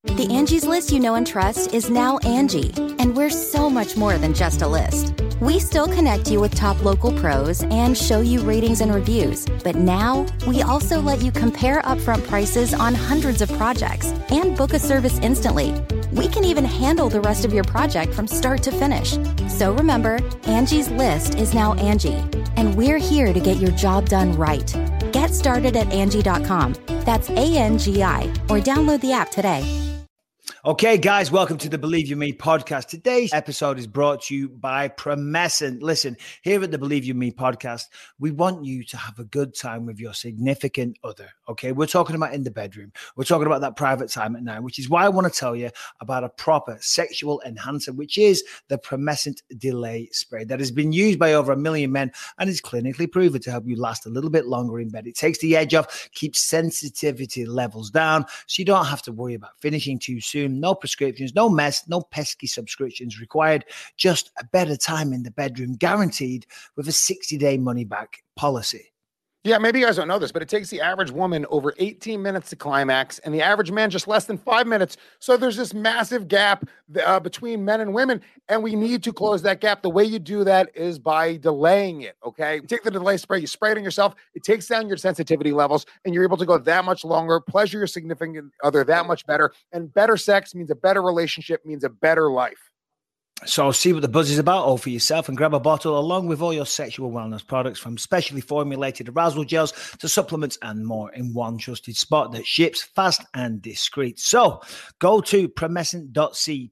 The Angie's List you know and trust is now Angie, and we're so much more than just a list. We still connect you with top local pros and show you ratings and reviews, but now we also let you compare upfront prices on hundreds of projects and book a service instantly. We can even handle the rest of your project from start to finish. So remember, Angie's List is now Angie, and we're here to get your job done right. Get started at Angie.com. That's ANGI, or download the app today. Okay, guys, welcome to the Believe You Me podcast. Today's episode is brought to you by Promescent. Listen, here at the Believe You Me podcast, we want you to have a good time with your significant other, okay? We're talking about in the bedroom. We're talking about that private time at night, which is why I want to tell you about a proper sexual enhancer, which is the Promescent Delay Spray that has been used by over 1 million men and is clinically proven to help you last a little bit longer in bed. It takes the edge off, keeps sensitivity levels down, so you don't have to worry about finishing too soon. No prescriptions, no mess, no pesky subscriptions required. Just a better time in the bedroom, guaranteed with a 60-day money-back policy. Yeah, maybe you guys don't know this, but it takes the average woman over 18 minutes to climax and the average man just less than 5 minutes. So there's this massive gap between men and women, and we need to close that gap. The way you do that is by delaying it, okay? You take the delay spray, you spray it on yourself, it takes down your sensitivity levels, and you're able to go that much longer, pleasure your significant other that much better, and better sex means a better relationship, means a better life. So see what the buzz is about all for yourself and grab a bottle along with all your sexual wellness products, from specially formulated arousal gels to supplements and more, in one trusted spot that ships fast and discreet. So go to promescent.c,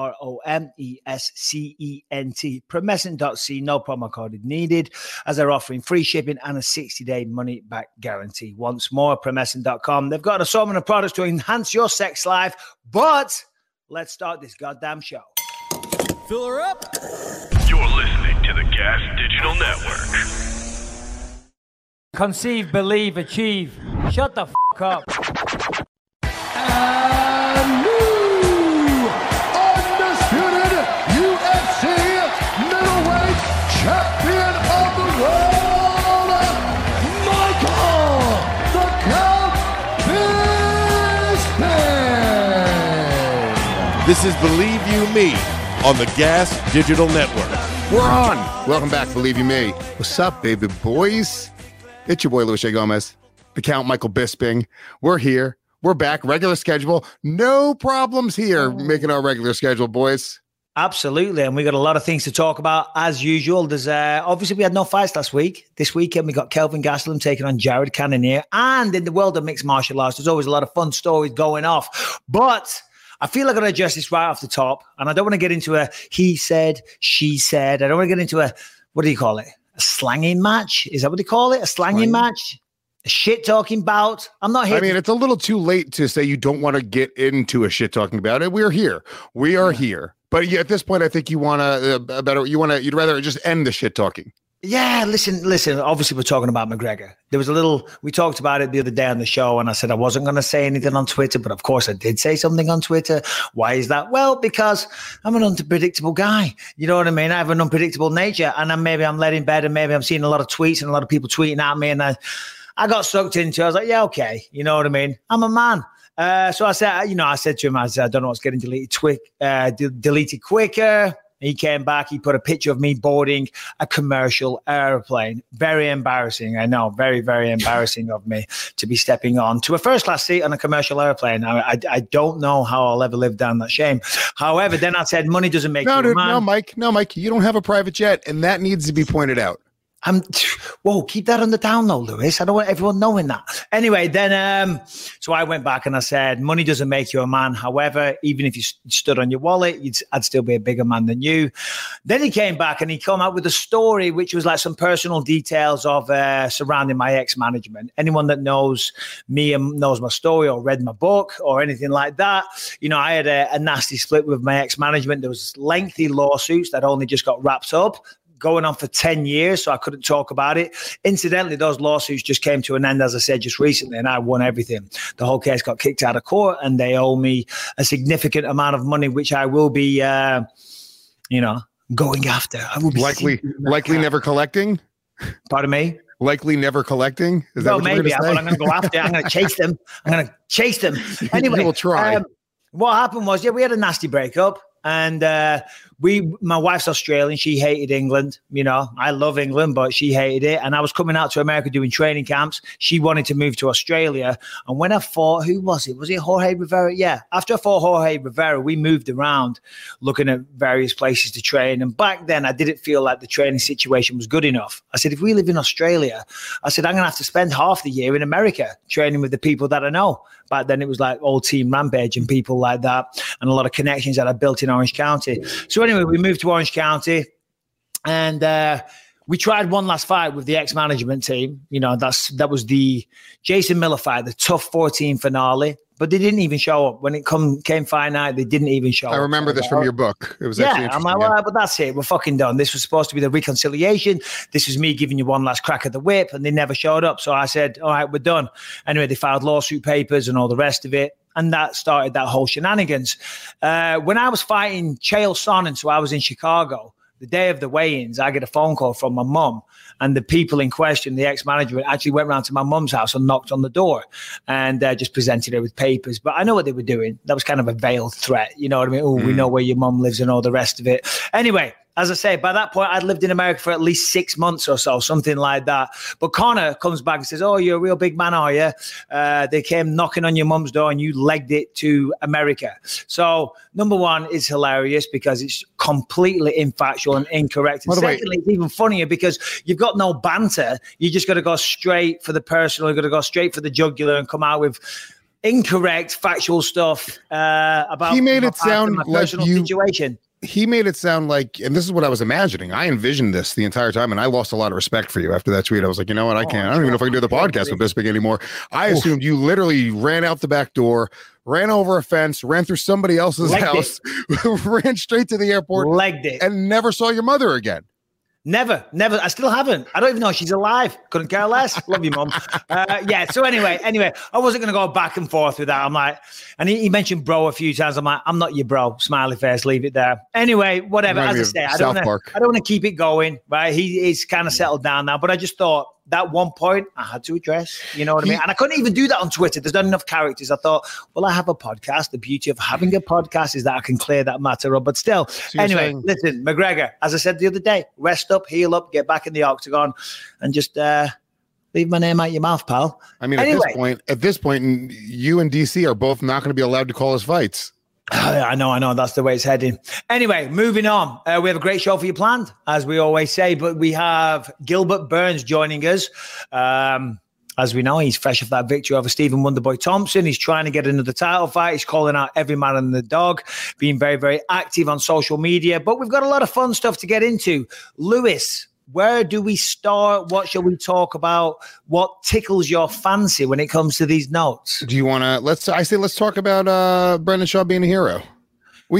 Promescent, promescent.c, no promo code needed, as they're offering free shipping and a 60-day money-back guarantee. Once more, promescent.com. They've got an assortment of products to enhance your sex life, but let's start this goddamn show. Fill her up. You're listening to the Gas Digital Network. Conceive, believe, achieve. Shut the fuck up. And new undisputed UFC middleweight champion of the world, Michael the Count Bisping. This is Believe You Me on the Gas Digital Network. We're on. Welcome back, Believe You Me. What's up, baby boys? It's your boy, Luis J. Gomez, the Count Michael Bisping. We're here. We're back. Regular schedule. No problems here making our regular schedule, boys. Absolutely. And we got a lot of things to talk about as usual. There's obviously we had no fights last week. This weekend we got Kelvin Gastelum taking on Jared Cannonier. And in the world of mixed martial arts, there's always a lot of fun stories going off. But I feel like I got to address this right off the top, and I don't want to get into a he said, she said. I don't want to get into a, what do you call it? A slanging match? Is that what they call it? A slanging match? A shit-talking bout? I'm not here. I mean, it's a little too late to say you don't want to get into a shit-talking about it. We're here. We are here. But yeah, at this point, I think you want to, you'd rather just end the shit-talking. Yeah, listen. Obviously, we're talking about McGregor. There was we talked about it the other day on the show, and I said I wasn't going to say anything on Twitter, but of course I did say something on Twitter. Why is that? Well, because I'm an unpredictable guy. You know what I mean? I have an unpredictable nature, and I'm led in bed, and maybe I'm seeing a lot of tweets and a lot of people tweeting at me, and I got sucked into it. I was like, yeah, okay. You know what I mean? I'm a man. So I said to him, I don't know what's getting deleted quicker. He came back, he put a picture of me boarding a commercial airplane. Very embarrassing, I know. Very, very embarrassing of me to be stepping on to a first-class seat on a commercial airplane. I don't know how I'll ever live down that shame. However, then I said, money doesn't make you a man. No, Mike, you don't have a private jet, and that needs to be pointed out. Whoa, keep that on the down low, Lewis. I don't want everyone knowing that. Anyway, then, so I went back and I said, money doesn't make you a man. However, even if you stood on your wallet, I'd still be a bigger man than you. Then he came back and he came out with a story, which was like some personal details of surrounding my ex-management. Anyone that knows me and knows my story or read my book or anything like that, you know, I had a nasty split with my ex-management. There was lengthy lawsuits that only just got wrapped up, going on for 10 years, so I couldn't talk about it. Incidentally, those lawsuits just came to an end, as I said, just recently, and I won everything. The whole case got kicked out of court, and they owe me a significant amount of money, which I will be, going after. I will be likely never collecting. Pardon me? Likely never collecting. Is that what maybe, but I'm going to go after it. I'm going to chase them. Anyway, we'll try. what happened was, we had a nasty breakup. And my wife's Australian. She hated England. You know, I love England, but she hated it. And I was coming out to America doing training camps. She wanted to move to Australia. And when I fought, who was it? Was it Jorge Rivera? Yeah. After I fought Jorge Rivera, we moved around looking at various places to train. And back then, I didn't feel like the training situation was good enough. I said, if we live in Australia, I said, I'm going to have to spend half the year in America training with the people that I know. Back then, it was like old Team Rampage and people like that, and a lot of connections that I built in Orange County. So anyway, we moved to Orange County, and we tried one last fight with the ex-management team. You know, that was the Jason Miller fight, the TUF 14 finale. But they didn't even show up. When it came fight night, they didn't even show up. I remember this from your book. It was actually I'm like, well, but that's it. We're fucking done. This was supposed to be the reconciliation. This was me giving you one last crack at the whip, and they never showed up. So I said, all right, we're done. Anyway, they filed lawsuit papers and all the rest of it. And that started that whole shenanigans. When I was fighting Chael Sonnen, so I was in Chicago, the day of the weigh-ins, I get a phone call from my mum. And the people in question, the ex-management, actually went round to my mum's house and knocked on the door and just presented her with papers. But I know what they were doing. That was kind of a veiled threat. You know what I mean? Oh, we know where your mum lives and all the rest of it. Anyway, as I say, by that point, I'd lived in America for at least 6 months or so, something like that. But Connor comes back and says, oh, you're a real big man, are you? They came knocking on your mum's door and you legged it to America. So, number one, it's hilarious because it's completely infactual and incorrect. And secondly, it's even funnier because you've got no banter. You just got to go straight for the personal. You've got to go straight for the jugular and come out with incorrect factual stuff about he made it sound like personal situation. He made it sound like, and this is what I was imagining. I envisioned this the entire time, and I lost a lot of respect for you after that tweet. I was like, you know what? I don't even know if I can do the podcast with this big anymore. I assumed you literally ran out the back door, ran over a fence, ran through somebody else's house, ran straight to the airport, legged it, and never saw your mother again. Never. I still haven't. I don't even know if she's alive. Couldn't care less. Love you, Mum. So anyway, I wasn't going to go back and forth with that. I'm like, and he mentioned bro a few times. I'm like, I'm not your bro. Smiley face, leave it there. Anyway, whatever. As I say, I don't want to keep it going, right? He's kind of settled down now, but I just thought that one point I had to address, you know what I mean? And I couldn't even do that on Twitter. There's not enough characters. I thought, well, I have a podcast. The beauty of having a podcast is that I can clear that matter up. But still, anyway, listen, McGregor, as I said the other day, rest up, heal up, get back in the octagon, and just leave my name out your mouth, pal. I mean, at this point, you and DC are both not going to be allowed to call us fights. I know. That's the way it's heading. Anyway, moving on. We have a great show for you planned, as we always say, but we have Gilbert Burns joining us. As we know, he's fresh off that victory over Stephen Wonderboy Thompson. He's trying to get another title fight. He's calling out every man and the dog, being very, very active on social media. But we've got a lot of fun stuff to get into. Lewis, where do we start? What shall we talk about? What tickles your fancy when it comes to these notes? Do you want to? Let's talk about Brendan Schaub being a hero. We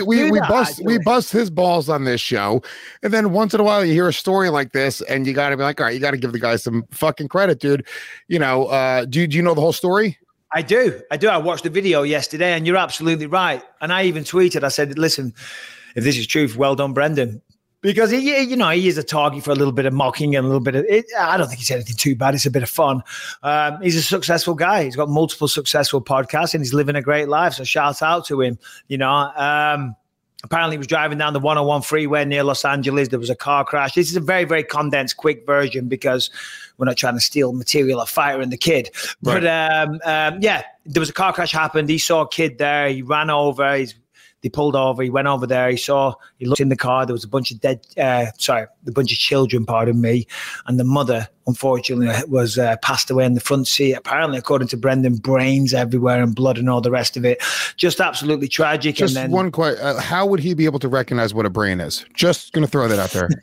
bust his balls on this show, and then once in a while you hear a story like this, and you got to be like, all right, you got to give the guy some fucking credit, dude. You know, do you know the whole story? I do. I watched the video yesterday, and you're absolutely right. And I even tweeted. I said, listen, if this is truth, well done, Brendan. Because he is a target for a little bit of mocking and a little bit of it. I don't think it's anything too bad. It's a bit of fun. He's a successful guy. He's got multiple successful podcasts and he's living a great life. So shout out to him. You know, apparently he was driving down the 101 freeway near Los Angeles. There was a car crash. This is a very, very condensed, quick version because we're not trying to steal material of Fighter and the Kid. But there was a car crash happened. He saw a kid there. He ran over. They pulled over. He went over there. He looked in the car. There was a bunch of children, pardon me. And the mother, unfortunately, was passed away in the front seat. Apparently, according to Brendan, brains everywhere and blood and all the rest of it. Just absolutely tragic. Just one question. How would he be able to recognize what a brain is? Just going to throw that out there.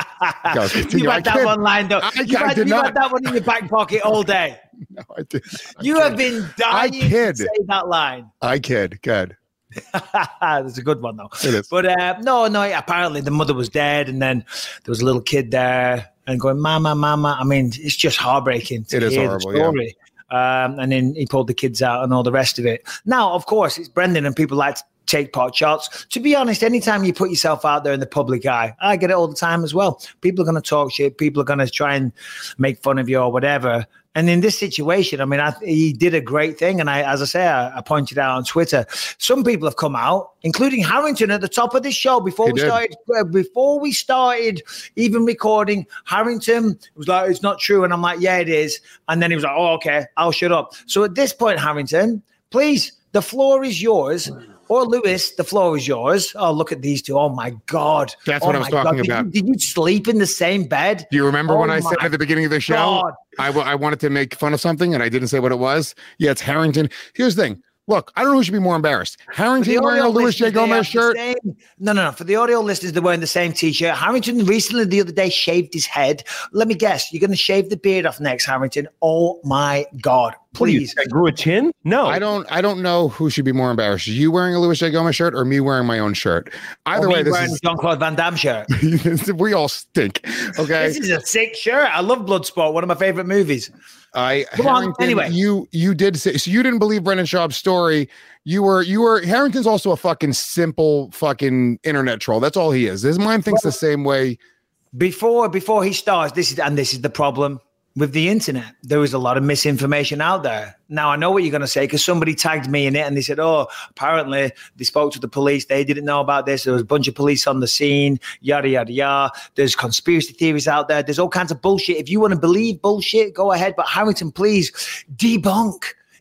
You had that one lined up. You had that one in your back pocket all day. No, I did. You have been dying to say that line. I kid. Good. That's a good one though. It is. But no, apparently the mother was dead and then there was a little kid there and going mama. I mean, it's just heartbreaking to hear the story. And then he pulled the kids out and all the rest of it. Now, of course, it's Brendan and people like to take pot shots. To be honest, anytime you put yourself out there in the public eye, I get it all the time as well. People are going to talk shit. People are going to try and make fun of you or whatever. And in this situation, I mean, he did a great thing. And as I say, I pointed out on Twitter, some people have come out, including Harrington at the top of this show before we started even recording. Harrington was like, it's not true. And I'm like, yeah, it is. And then he was like, oh, okay, I'll shut up. So at this point, Harrington, please, the floor is yours. Or Lewis, the floor is yours. Oh, look at these two. Oh, my God. That's what I was talking about. Did you sleep in the same bed? Do you remember when I said at the beginning of the show, I wanted to make fun of something and I didn't say what it was? Yeah, it's Harrington. Here's the thing. Look, I don't know who should be more embarrassed. Harrington wearing a Louis J. Gomez shirt? No. For the audio listeners, they're wearing the same T-shirt. Harrington recently, the other day, shaved his head. Let me guess. You're going to shave the beard off next, Harrington. Oh, my God. Please. I grew a chin? No. I don't know who should be more embarrassed. You wearing a Louis J. Gomez shirt or me wearing my own shirt? Either way, this is Jean-Claude Van Damme shirt. We all stink. Okay. This is a sick shirt. I love Bloodsport, one of my favorite movies. Anyway, you did say, so you didn't believe Brendan Schaub's story. You were Harrington's also a fucking simple fucking internet troll. That's all he is. His mind thinks the same way. Before he starts, this is the problem with the internet. There was a lot of misinformation out there. Now I know what you're going to say because somebody tagged me in it and they said, oh, apparently they spoke to the police. They didn't know about this. There was a bunch of police on the scene, yada, yada, yada. There's conspiracy theories out there. There's all kinds of bullshit. If you want to believe bullshit, go ahead. But Harrington, please debunk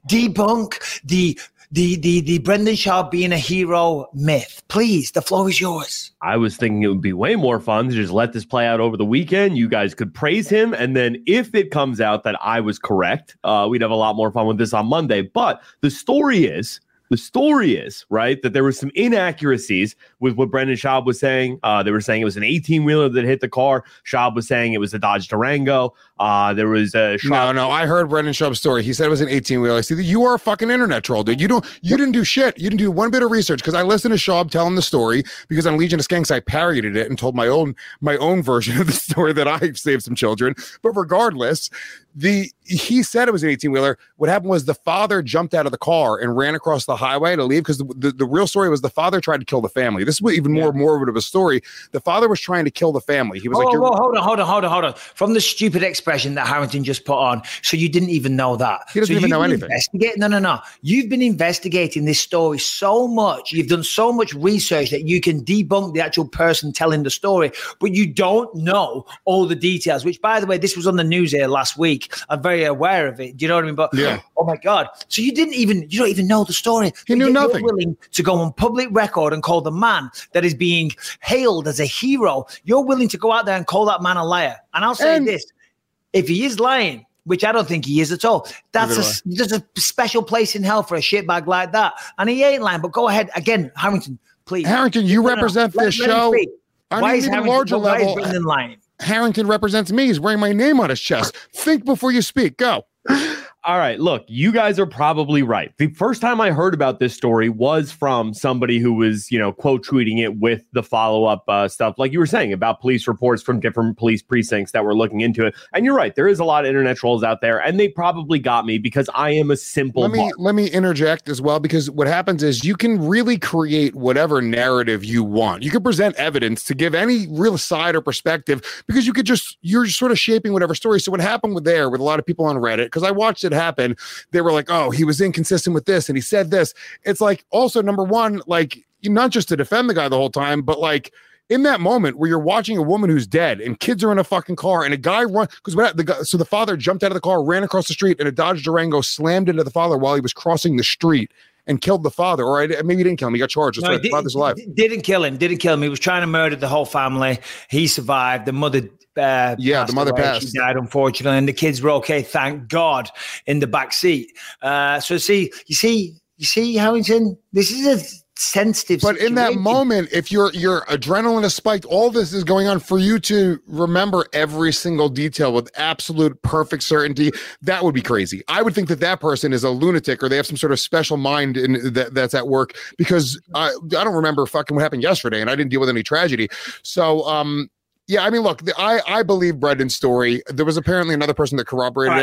the Brendan Schaub being a hero myth. Please, the floor is yours. I was thinking it would be way more fun to just let this play out over the weekend. You guys could praise him. And then if it comes out that I was correct, we'd have a lot more fun with this on Monday. But the story is, right, that there were some inaccuracies with what Brendan Schaub was saying. They were saying it was an 18-wheeler that hit the car. Schaub was saying it was a Dodge Durango. There was a Schaub. No, I heard Brendan Schaub's story. He said it was an 18-wheeler. See, you are a fucking internet troll, dude. You didn't do shit. You didn't do one bit of research because I listened to Schaub telling the story because on Legion of Skanks I parodied it and told my own version of the story that I saved some children. But regardless, he said it was an 18-wheeler. What happened was the father jumped out of the car and ran across the highway to leave because the real story was the father tried to kill the family. This was even more morbid of a story. The father was trying to kill the family. He was hold on. From the stupid expression that Harrington just put on, so you didn't even know that. He doesn't even know anything. No. You've been investigating this story so much. You've done so much research that you can debunk the actual person telling the story, but you don't know all the details, which, by the way, this was on the news here last week. I'm very aware of it. Do you know what I mean? But oh my God. So you don't even know the story. He knew nothing. You're willing to go on public record and call the man that is being hailed as a hero. You're willing to go out there and call that man a liar. And I'll say this. If he is lying, which I don't think he is at all, there's a special place in hell for a shitbag like that. And he ain't lying, but go ahead. Again, Harrington, please. Harrington, you represent this show. Why is Harrington larger level? Brendan lying? Harrington represents me. He's wearing my name on his chest. Think before you speak. Go. All right, look, you guys are probably right. The first time I heard about this story was from somebody who was, quote tweeting it with the follow-up stuff, like you were saying, about police reports from different police precincts that were looking into it. And you're right, there is a lot of internet trolls out there, and they probably got me because I am a simple Let me interject as well, because what happens is you can really create whatever narrative you want. You can present evidence to give any real side or perspective because you're sort of shaping whatever story. So what happened with a lot of people on Reddit, because I watched it happen, they were like, oh, he was inconsistent with this and he said this. It's like, also, number one, like, not just to defend the guy the whole time, but like in that moment where you're watching a woman who's dead and kids are in a fucking car and a guy so the father jumped out of the car, ran across the street, and a Dodge Durango slammed into the father while he was crossing the street and killed the father. Or maybe he didn't kill him. He got charged. That's right. The father's alive. Didn't kill him. He was trying to murder the whole family. He survived. The mother the mother passed. She died, unfortunately, and the kids were okay, thank God, in the back seat. So you see, Harrington, this is a sensitive but situation. In that moment, if your adrenaline is spiked, all this is going on, for you to remember every single detail with absolute perfect certainty, that would be crazy. I would think that person is a lunatic, or they have some sort of special mind that's at work, because I don't remember fucking what happened yesterday, and I didn't deal with any tragedy. So yeah, I mean, look, I believe Brendan's story. There was apparently another person that corroborated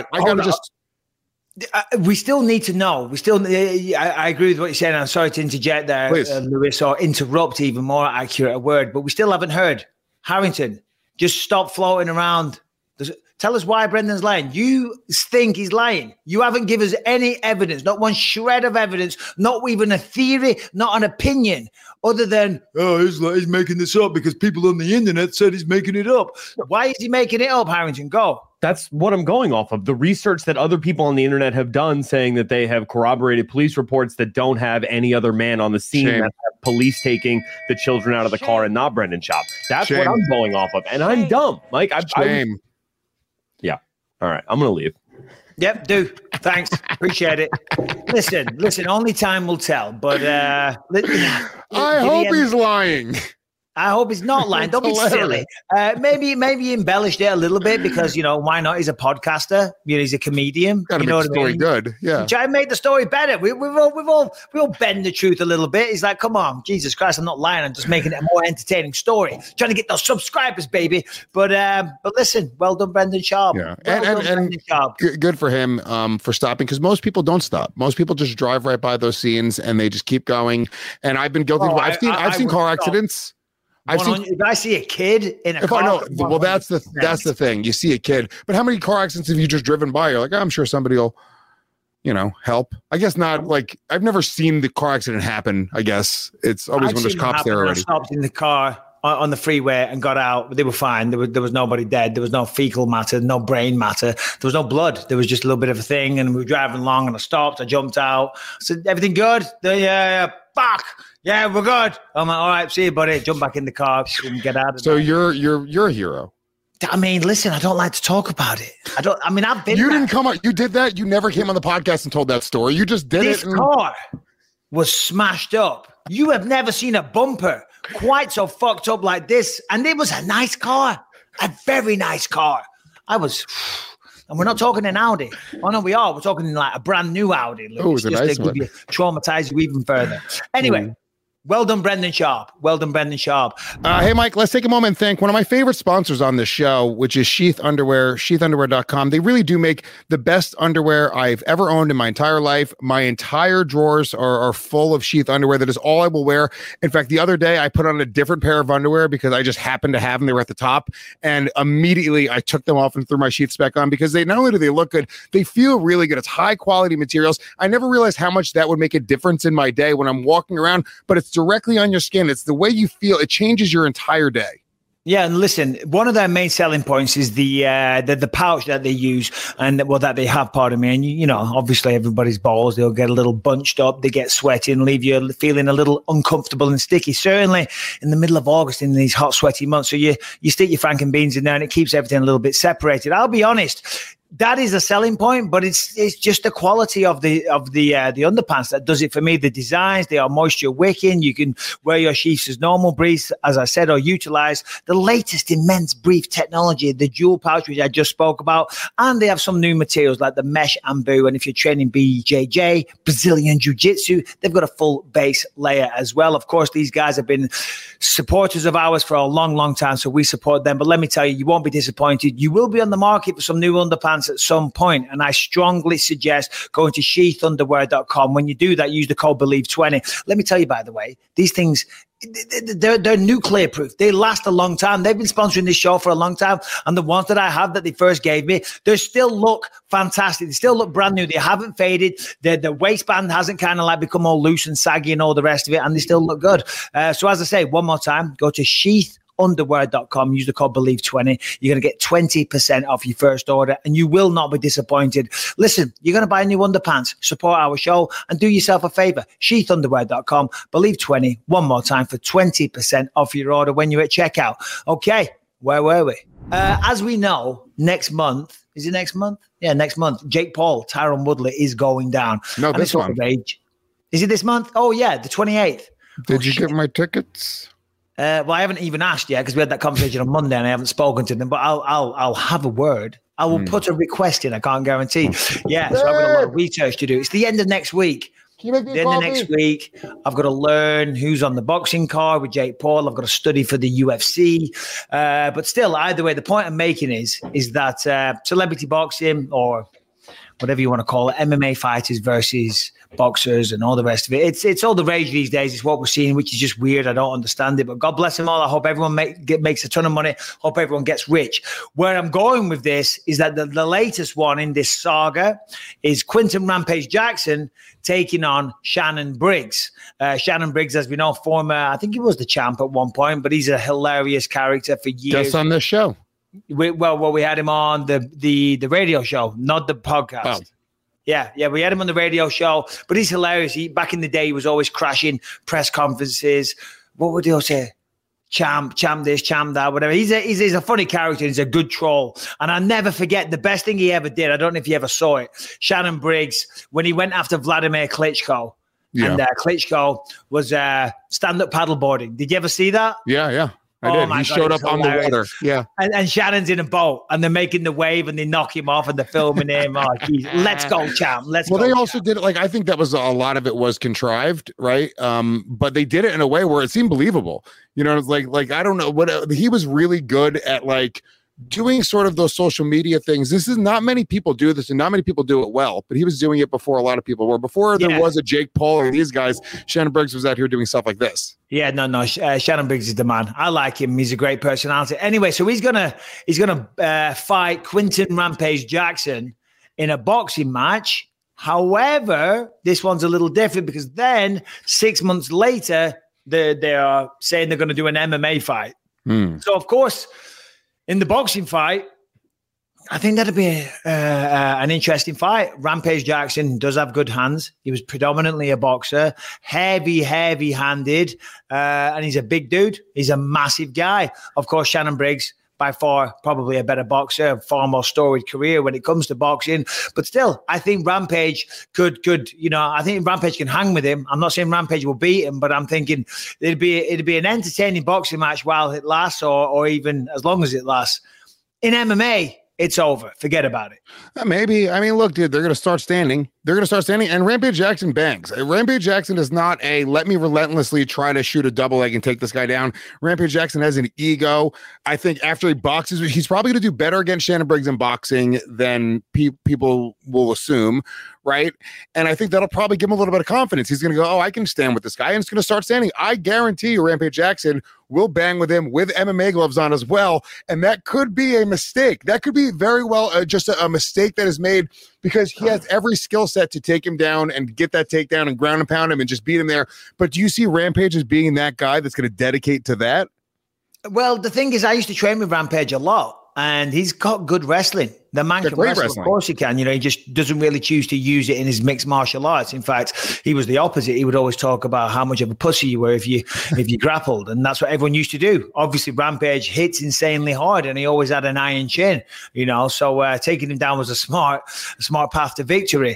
it. We still need to know. I agree with what you're saying. I'm sorry to interject there, Lewis, or interrupt, even more accurate a word, but we still haven't heard. Harrington, just stop floating around. Tell us why Brendan's lying. You think he's lying. You haven't given us any evidence, not one shred of evidence, not even a theory, not an opinion, other than, he's making this up because people on the internet said he's making it up. Why is he making it up, Harrington? Go. That's what I'm going off of. The research that other people on the internet have done, saying that they have corroborated police reports that don't have any other man on the scene, that have police taking the children out of the car and not Brendan Schaub. That's what I'm going off of. And I'm dumb. Like, yeah. All right. I'm going to leave. Yep, do. Thanks. Appreciate it. Listen, only time will tell. But I hope he's lying. I hope he's not lying. Don't be silly. Maybe he embellished it a little bit because, why not? He's a podcaster. He's a comedian. Got to make the story good. Yeah. Try and make the story better. We all bend the truth a little bit. He's like, come on, Jesus Christ, I'm not lying. I'm just making it a more entertaining story. Trying to get those subscribers, baby. But listen, well done, Brendan Schaub. Yeah. And good for him for stopping, because most people don't stop. Most people just drive right by those scenes and they just keep going. And I've been guilty. I've seen car accidents. If I see a kid in a car, well, that's the thing. You see a kid, but how many car accidents have you just driven by? You're like, I'm sure somebody will, help. I guess not. Like, I've never seen the car accident happen. I guess it's always when there's cops there already. I stopped in the car on the freeway and got out. They were fine. There was nobody dead. There was no fecal matter, no brain matter. There was no blood. There was just a little bit of a thing. And we were driving along, and I stopped. I jumped out. I said, "Everything good?" Yeah. Fuck. Yeah, we're good. I'm like, all right, see you, buddy. Jump back in the car and get out of there. So you're a hero. I mean, listen, I don't like to talk about it. I've been. You didn't come out. You did that. You never came on the podcast and told that story. You just did it. This car was smashed up. You have never seen a bumper quite so fucked up like this. And it was a nice car, a very nice car. And we're not talking an Audi. Oh, no, we are. We're talking like a brand new Audi. Oh, it's a nice one. Traumatize you even further. Anyway. Well done, Brendan Schaub. Hey, Mike, let's take a moment and thank one of my favorite sponsors on this show, which is Sheath Underwear, sheathunderwear.com. They really do make the best underwear I've ever owned in my entire life. My entire drawers are full of Sheath underwear. That is all I will wear. In fact, the other day I put on a different pair of underwear because I just happened to have them. They were at the top. And immediately I took them off and threw my Sheaths back on because they not only do they look good, they feel really good. It's high quality materials. I never realized how much that would make a difference in my day when I'm walking around, but it's directly on your skin. It's the way you feel. It changes your entire day. Yeah, and listen, one of their main selling points is the pouch that they use that they have, pardon me. And obviously everybody's balls, they'll get a little bunched up, they get sweaty and leave you feeling a little uncomfortable and sticky. Certainly in the middle of August in these hot, sweaty months. So you stick your Franken beans in there and it keeps everything a little bit separated. I'll be honest. That is a selling point, but it's just the quality of the underpants that does it for me. The designs, they are moisture wicking. You can wear your sheaths as normal briefs, as I said, or utilize the latest in men's brief technology, the dual pouch, which I just spoke about. And they have some new materials like the mesh ambu. And if you're training BJJ, Brazilian Jiu-Jitsu, they've got a full base layer as well. Of course, these guys have been supporters of ours for a long, long time, so we support them. But let me tell you, you won't be disappointed. You will be on the market for some new underpants at some point, and I strongly suggest going to sheathunderwear.com. When you do that, use the code BELIEVE20. Let me tell you, by the way, these things, they're nuclear proof. They last a long time. They've been sponsoring this show for a long time, and the ones that I have that they first gave me, they still look fantastic. They still look brand new. They haven't faded. The waistband hasn't kind of like become all loose and saggy and all the rest of it, and they still look good. So as I say, one more time, go to sheathunderwear.com, use the code BELIEVE20. You're going to get 20% off your first order, and you will not be disappointed. Listen, you're going to buy new underpants, support our show, and do yourself a favor. Sheathunderwear.com, BELIEVE20, one more time for 20% off your order when you're at checkout. Okay, where were we? As we know, next month, is it next month? Yeah, next month, Jake Paul, Tyron Woodley is going down. No, this month. Is it this month? Oh, yeah, the 28th. Did you get my tickets? Well, I haven't even asked yet because we had that conversation on Monday and I haven't spoken to them. But I'll have a word. I will put a request in. I can't guarantee. Yeah, so I've got a lot of research to do. It's the end of next week. The end of next week, I've got to learn who's on the boxing card with Jake Paul. I've got to study for the UFC. But still, either way, the point I'm making is that celebrity boxing or whatever you want to call it, MMA fighters versus boxers and all the rest of it. It's all the rage these days. It's what we're seeing, which is just weird. I don't understand it, but God bless them all. I hope everyone makes a ton of money. Hope everyone gets rich. Where I'm going with this is that the latest one in this saga is Quinton Rampage Jackson taking on Shannon Briggs. Shannon Briggs, as we know, former, I think he was the champ at one point, but he's a hilarious character for years. Just on this show. We had him on the radio show, not the podcast. Oh. Yeah, we had him on the radio show, but he's hilarious. Back in the day, he was always crashing press conferences. What would they all say? Champ this, champ that, whatever. He's a funny character. He's a good troll. And I'll never forget the best thing he ever did. I don't know if you ever saw it. Shannon Briggs, when he went after Vladimir Klitschko. Yeah. And Klitschko was stand-up paddleboarding. Did you ever see that? Yeah. I did. He showed up on the water. Yeah. And Shannon's in a boat and they're making the wave and they knock him off and they're filming him. Oh, geez. Let's go, champ. Let's go. Well, they also did it. Like, I think that was a lot of it was contrived, right? But they did it in a way where it seemed believable. You know, like I don't know what he was really good at, like doing sort of those social media things. This is not many people do this and not many people do it well, but he was doing it before a lot of people were. Before there was a Jake Paul or these guys, Shannon Briggs was out here doing stuff like this. Yeah, no. Shannon Briggs is the man. I like him. He's a great personality. Anyway, so he's gonna fight Quinton Rampage Jackson in a boxing match. However, this one's a little different because then 6 months later, they are saying they're going to do an MMA fight. So of course, in the boxing fight, I think that'd be an interesting fight. Rampage Jackson does have good hands. He was predominantly a boxer, heavy-handed, and he's a big dude. He's a massive guy. Of course, Shannon Briggs, by far, probably a better boxer, far more storied career when it comes to boxing. But still, I think Rampage could, I think Rampage can hang with him. I'm not saying Rampage will beat him, but I'm thinking it'd be an entertaining boxing match while it lasts, or even as long as it lasts. In MMA, it's over. Forget about it. Maybe. I mean, look, dude, they're going to start standing. And Rampage Jackson bangs. Rampage Jackson is not let me relentlessly try to shoot a double leg and take this guy down. Rampage Jackson has an ego. I think after he boxes, he's probably going to do better against Shannon Briggs in boxing than people will assume, right? And I think that'll probably give him a little bit of confidence. He's going to go, I can stand with this guy, and it's going to start standing. I guarantee you Rampage Jackson will bang with him with MMA gloves on as well, and that could be a mistake. That could be very well just a mistake that is made because he has every skill set to take him down and get that takedown and ground and pound him and just beat him there. But do you see Rampage as being that guy that's going to dedicate to that? Well, the thing is, I used to train with Rampage a lot, and he's got good wrestling. The man can wrestle, of course he can. He just doesn't really choose to use it in his mixed martial arts. In fact, he was the opposite. He would always talk about how much of a pussy you were if you grappled, and that's what everyone used to do. Obviously, Rampage hits insanely hard, and he always had an iron chin. So taking him down was a smart path to victory.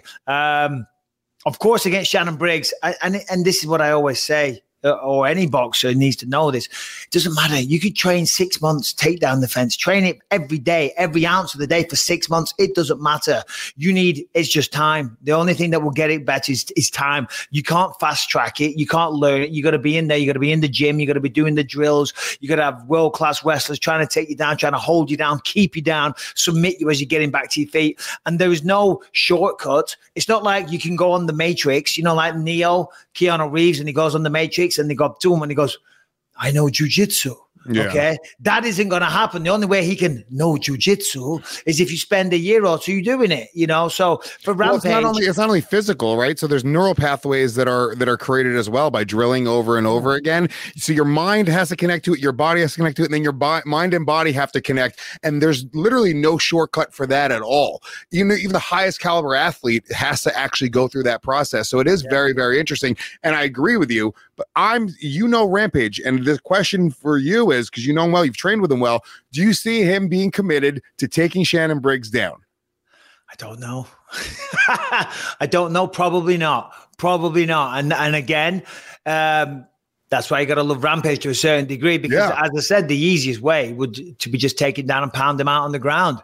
Of course, against Shannon Briggs, and this is what I always say. Or any boxer needs to know this. It doesn't matter. You could train 6 months, take down the fence, train it every day, every ounce of the day for 6 months. It doesn't matter. It's just time. The only thing that will get it better is time. You can't fast track it. You can't learn it. You got to be in there. You got to be in the gym. You got to be doing the drills. You got to have world-class wrestlers trying to take you down, trying to hold you down, keep you down, submit you as you're getting back to your feet. And there is no shortcut. It's not like you can go on the Matrix, like Neo, Keanu Reeves, and he goes on the Matrix and they go to him and he goes, I know jiu-jitsu. Yeah. Okay, that isn't going to happen. The only way he can know jiu-jitsu is if you spend a year or two doing it. So for Rampage, it's not only physical, right? So there's neural pathways that are created as well by drilling over and over again. So your mind has to connect to it, your body has to connect to it, and then your mind and body have to connect. And there's literally no shortcut for that at all. Even the highest caliber athlete has to actually go through that process. So it is very, very interesting. And I agree with you. But Rampage, and the question for you is, because you know him well, you've trained with him well, do you see him being committed to taking Shannon Briggs down? I don't know. I don't know. Probably not. And again, that's why you got to love Rampage to a certain degree, because as I said, the easiest way would to be just take him down and pound him out on the ground,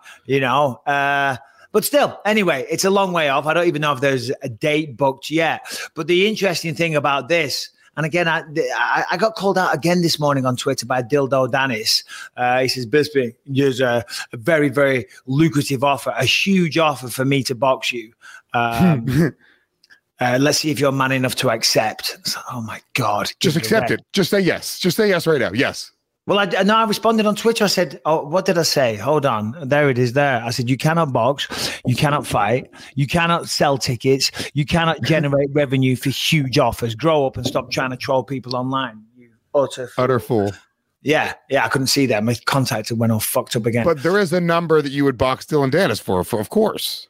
But still, anyway, it's a long way off. I don't even know if there's a date booked yet. But the interesting thing about this, and again, I got called out again this morning on Twitter by Dildo Dennis. He says, Bisping, there's a very, very lucrative offer, a huge offer for me to box you. Let's see if you're man enough to accept. It's like, oh my God. Just accept it. Just say yes. Just say yes right now. Yes. Well, I responded on Twitter. I said, oh, what did I say? Hold on. There it is there. I said, you cannot box. You cannot fight. You cannot sell tickets. You cannot generate revenue for huge offers. Grow up and stop trying to troll people online. You utter fool. Yeah, I couldn't see that. My contacts went all fucked up again. But there is a number that you would box Dylan Dennis for of course.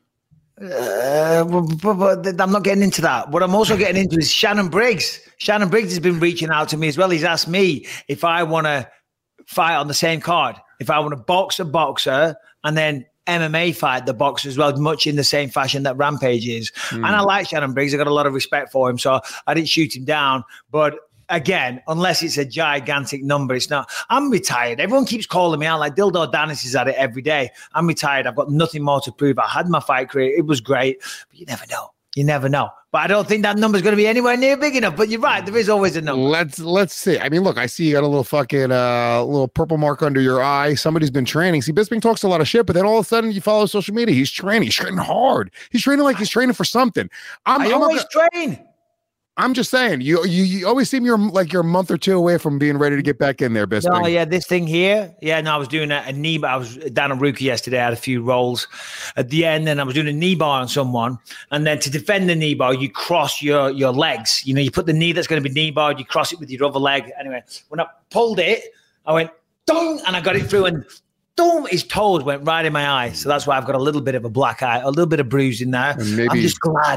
But I'm not getting into that. What I'm also getting into is Shannon Briggs. Shannon Briggs has been reaching out to me as well. He's asked me if I want to fight on the same card, if I want to box a boxer and then MMA fight the boxer as well, much in the same fashion that Rampage is. And I like Shannon Briggs. I got a lot of respect for him, so I didn't shoot him down. But again, unless it's a gigantic number, it's not. I'm retired. Everyone keeps calling me out like Dildo Dennis is at it every day. I'm retired. I've got nothing more to prove. I had my fight career. It was great, but you never know. You never know. But I don't think that number's going to be anywhere near big enough. But you're right. There is always a number. Let's see. I mean, look, I see you got a little fucking little purple mark under your eye. Somebody's been training. See, Bisping talks a lot of shit, but then all of a sudden you follow social media. He's training. He's training hard. He's training like he's training for something. I always train. I'm just saying, you always seem you're a month or two away from being ready to get back in there, Bisping. No, yeah, this thing here. Yeah, no, I was doing a knee bar. I was down a rookie yesterday. I had a few rolls at the end, and I was doing a knee bar on someone. And then to defend the knee bar, you cross your legs. You know, you put the knee that's going to be knee barred, you cross it with your other leg. Anyway, when I pulled it, I went, dong, and I got it through, and boom, his toes went right in my eye. So that's why I've got a little bit of a black eye, a little bit of bruise in there. I'm just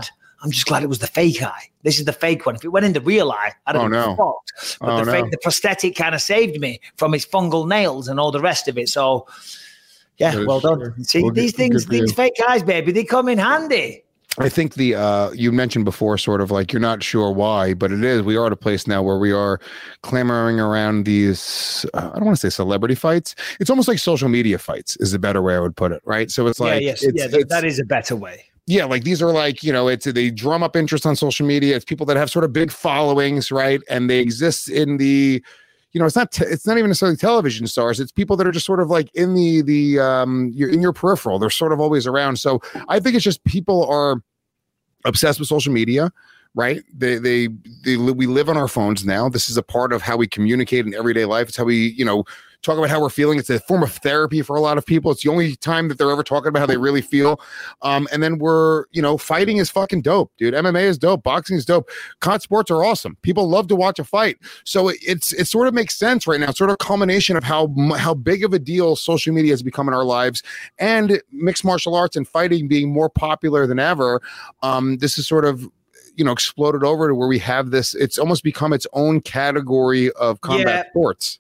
glad it was the fake eye. This is the fake one. If it went in the real eye, I don't know. But the prosthetic kind of saved me from its fungal nails and all the rest of it. So, yeah, well done. See, these fake eyes, baby, they come in handy. I think you mentioned before sort of like you're not sure why, but it is. We are at a place now where we are clamoring around these, I don't want to say celebrity fights. It's almost like social media fights is a better way I would put it, right? So it's like, that is a better way. Yeah, like these are like, you know, they drum up interest on social media. It's people that have sort of big followings, right? And they exist in the, you know, it's not even necessarily television stars. It's people that are just sort of like in you're in your peripheral. They're sort of always around. So I think it's just people are obsessed with social media, right? We live on our phones now. This is a part of how we communicate in everyday life. It's how we, you know, talk about how we're feeling. It's a form of therapy for a lot of people. It's the only time that they're ever talking about how they really feel. And then fighting is fucking dope, dude. MMA is dope. Boxing is dope. Con sports are awesome. People love to watch a fight. So it sort of makes sense right now. It's sort of a culmination of how big of a deal social media has become in our lives, and mixed martial arts and fighting being more popular than ever. This is sort of, you know, exploded over to where we have this. It's almost become its own category of combat sports.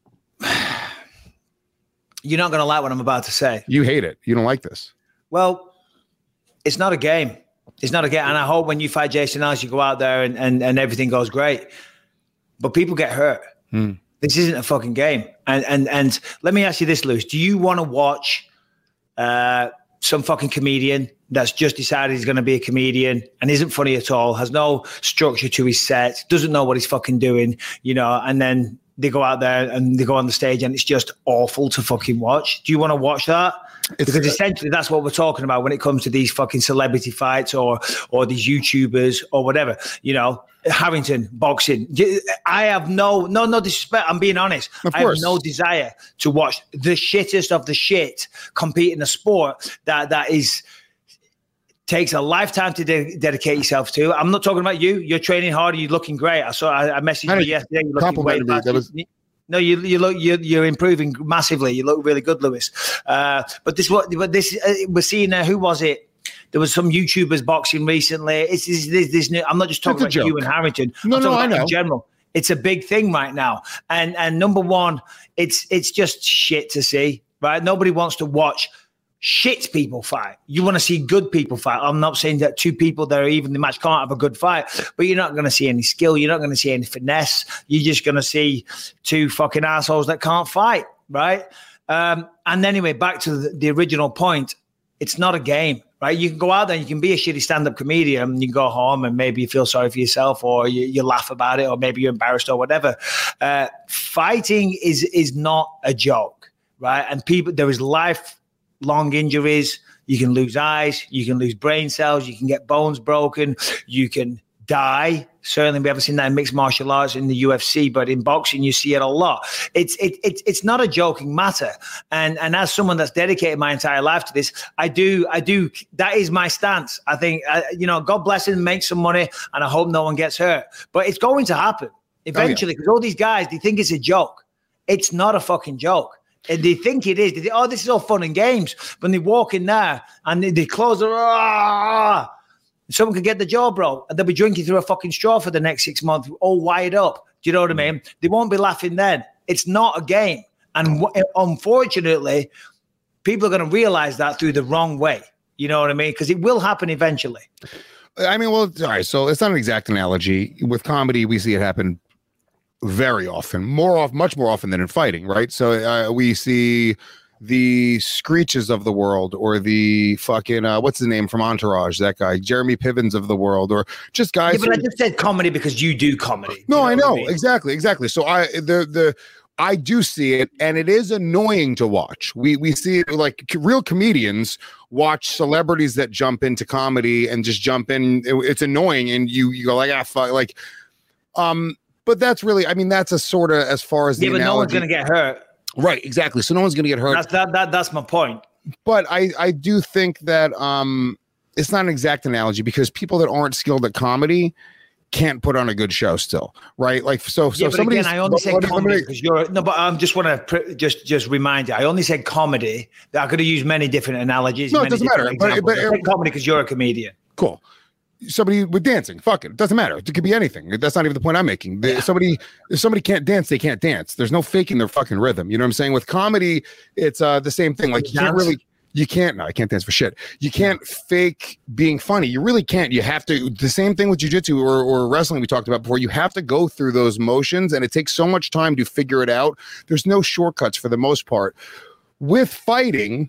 You're not going to like what I'm about to say. You hate it. You don't like this. Well, it's not a game. It's not a game. And I hope when you fight Jason Ellis, you go out there and everything goes great. But people get hurt. This isn't a fucking game. And let me ask you this, Lewis. Do you want to watch some fucking comedian that's just decided he's going to be a comedian and isn't funny at all, has no structure to his set, doesn't know what he's fucking doing, you know, and then they go out there and they go on the stage and it's just awful to fucking watch? Do you want to watch that? Because essentially that's what we're talking about when it comes to these fucking celebrity fights or these YouTubers or whatever, you know, Harrington, boxing. I have no disrespect. I'm being honest. I have no desire to watch the shittest of the shit compete in a sport that takes a lifetime to dedicate yourself to. I'm not talking about you. You're training hard. You're looking great. I messaged you yesterday. You're looking way No, you're improving massively. You look really good, Lewis. But we're seeing. Who was it? There was some YouTubers boxing recently. It's this new. I'm not just talking about you and Harrington. No, I know. In general, it's a big thing right now. And number one, it's just shit to see. Right? Nobody wants to watch shit people fight. You want to see good people fight. I'm not saying that two people that are even in the match can't have a good fight, but you're not going to see any skill. You're not going to see any finesse. You're just going to see two fucking assholes that can't fight, right? And anyway, back to the original point. It's not a game, right? You can go out there and you can be a shitty stand-up comedian and you can go home and maybe you feel sorry for yourself or you laugh about it or maybe you're embarrassed or whatever. Fighting is not a joke, right? And there is life long injuries. You can lose eyes. You can lose brain cells. You can get bones broken. You can die. Certainly, we haven't seen that in mixed martial arts in the UFC, but in boxing, you see it a lot. It's not a joking matter. And as someone that's dedicated my entire life to this, I do. That is my stance. I think, God bless him, make some money, and I hope no one gets hurt. But it's going to happen eventually, because all these guys, they think it's a joke. It's not a fucking joke. And they think it is. They think, oh, this is all fun and games. When they walk in there and they close their, someone could get the jaw broke and they'll be drinking through a fucking straw for the next 6 months, all wired up. Do you know what I mean? They won't be laughing then. It's not a game. And unfortunately, people are going to realize that through the wrong way. You know what I mean? Because it will happen eventually. I mean, well, all right. So it's not an exact analogy. With comedy, we see it happen very often, much more often than in fighting, right? So we see the Screeches of the world, or the fucking what's the name from Entourage, that guy Jeremy Pivens of the world, or just guys. Yeah, but I just said comedy because you do comedy. No, I know. Exactly. So I do see it, and it is annoying to watch. We see it, like real comedians watch celebrities that jump into comedy and just jump in. It's annoying, and you go like, fuck, like, but that's really, I mean, that's a sort of as far as the but analogy. No one's going to get hurt. Right, exactly. So no one's going to get hurt. That's my point. But I do think that it's not an exact analogy, because people that aren't skilled at comedy can't put on a good show still, right? Like, so somebody. Again, I only said comedy because you're no, but I just want to just remind you. I only said comedy. I could have used many different analogies. No, it doesn't matter. But I said comedy because you're a comedian. Cool. Somebody with dancing, fuck it doesn't matter. It could be anything. That's not even the point I'm making. If somebody can't dance, they can't dance. There's no faking their fucking rhythm. You know what I'm saying? With comedy, it's the same thing. Like, I can't dance for shit. You can't fake being funny. You really can't. You have to. The same thing with jiu-jitsu or wrestling we talked about before. You have to go through those motions, and it takes so much time to figure it out. There's no shortcuts for the most part. With fighting,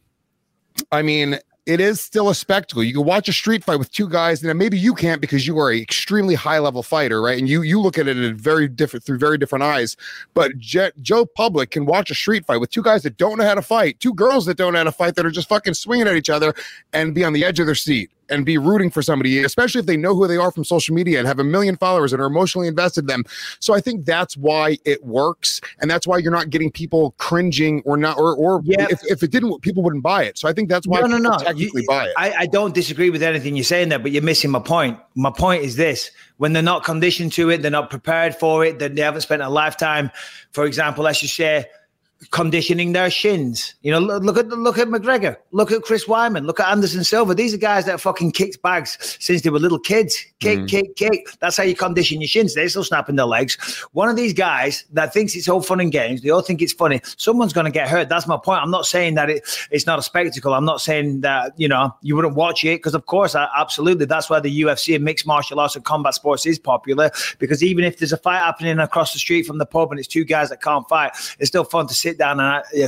I mean, it is still a spectacle. You can watch a street fight with two guys, and maybe you can't because you are an extremely high-level fighter, right? And you look at it in through very different eyes. But Joe Public can watch a street fight with two guys that don't know how to fight, two girls that don't know how to fight, that are just fucking swinging at each other, and be on the edge of their seat and be rooting for somebody, especially if they know who they are from social media and have 1 million followers and are emotionally invested in them. So I think that's why it works, and that's why you're not getting people cringing or not, or if it didn't, people wouldn't buy it. So I think that's why people technically buy it. I don't disagree with anything you're saying there, but you're missing my point. My point is this: when they're not conditioned to it, they're not prepared for it, then they haven't spent a lifetime, for example, let's just say, conditioning their shins. You know, look at McGregor, look at Chris Weidman, look at Anderson Silva. These are guys that fucking kicked bags since they were little kids. Kick. That's how you condition your shins. They're still snapping their legs. One of these guys that thinks it's all fun and games, they all think it's funny. Someone's going to get hurt. That's my point. I'm not saying that it's not a spectacle. I'm not saying that, you wouldn't watch it, because of course, absolutely. That's why the UFC and mixed martial arts and combat sports is popular, because even if there's a fight happening across the street from the pub and it's two guys that can't fight, it's still fun to sit down and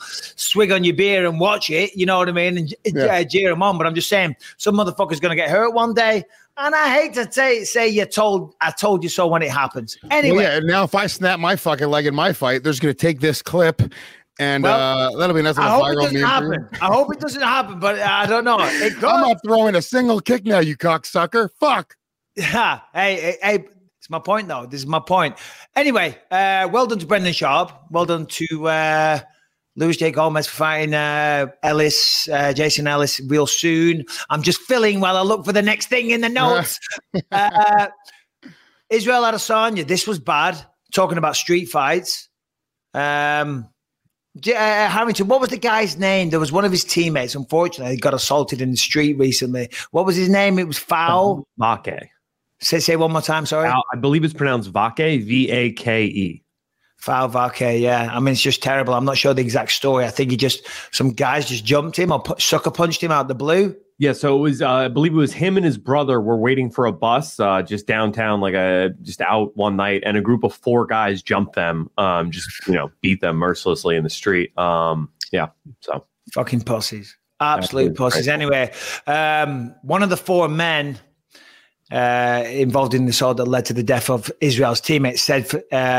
swig on your beer and watch it, you know what I mean, and jeer them on. But I'm just saying, some motherfucker's going to get hurt one day, and I hate to say I told you so when it happens. Anyway, and now if I snap my fucking leg in my fight, there's going to take this clip, and that'll be nothing. I hope it doesn't happen, but I don't know. I'm not throwing a single kick now, you cocksucker. Fuck. Yeah. Hey. It's my point, though. This is my point. Anyway, well done to Brendan Schaub. Well done to Luis J. Gomez for fighting Jason Ellis real soon. I'm just filling while I look for the next thing in the notes. Israel Adesanya, this was bad. Talking about street fights. Harrington, what was the guy's name? There was one of his teammates, unfortunately, got assaulted in the street recently. What was his name? It was Foul. Vake. Say one more time, sorry. I believe it's pronounced Vake, Vake. Foul Vake, yeah. I mean, it's just terrible. I'm not sure the exact story. I think some guys just jumped him or sucker punched him out the blue. Yeah, so it was, I believe it was him and his brother were waiting for a bus just downtown, just out one night, and a group of 4 guys jumped them, beat them mercilessly in the street. So. Fucking pussies. Absolute pussies. Anyway, one of the 4 men involved in the assault that led to the death of Israel's teammate said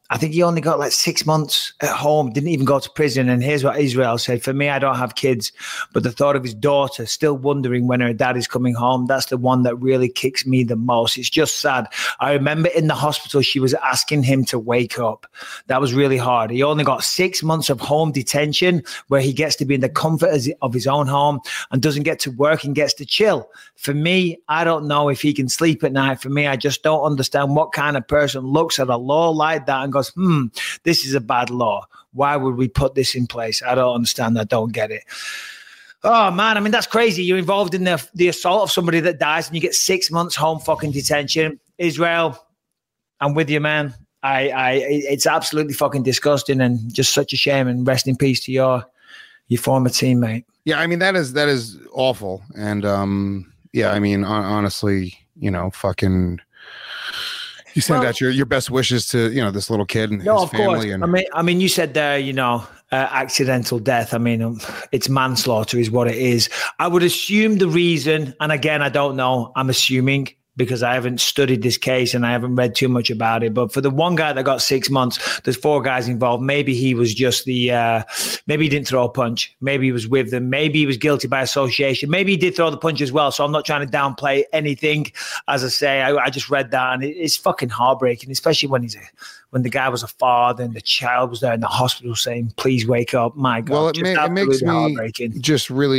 I think he only got like 6 months at home, didn't even go to prison. And here's what Israel said. For me, I don't have kids, but the thought of his daughter still wondering when her dad is coming home, that's the one that really kicks me the most. It's just sad. I remember in the hospital, she was asking him to wake up. That was really hard. He only got 6 months of home detention where he gets to be in the comfort of his own home and doesn't get to work and gets to chill. For me, I don't know if he can sleep at night. For me, I just don't understand what kind of person looks at a law like that and goes, this is a bad law. Why would we put this in place? I don't understand. I don't get it. Oh, man. I mean, that's crazy. You're involved in the assault of somebody that dies and you get 6 months home fucking detention. Israel, I'm with you, man. It's absolutely fucking disgusting and just such a shame, and rest in peace to your former teammate. Yeah, I mean, that is awful. And yeah, I mean, honestly, fucking you send out your best wishes to, this little kid and his family. And I mean, you said there, accidental death. I mean, it's manslaughter is what it is. I would assume the reason, and again, I don't know, I'm assuming because I haven't studied this case and I haven't read too much about it. But for the one guy that got 6 months, there's 4 guys involved. Maybe he was just maybe he didn't throw a punch. Maybe he was with them. Maybe he was guilty by association. Maybe he did throw the punch as well. So I'm not trying to downplay anything. As I say, I just read that and it's fucking heartbreaking, especially when the guy was a father and the child was there in the hospital saying, please wake up. My God. Well, it makes me just really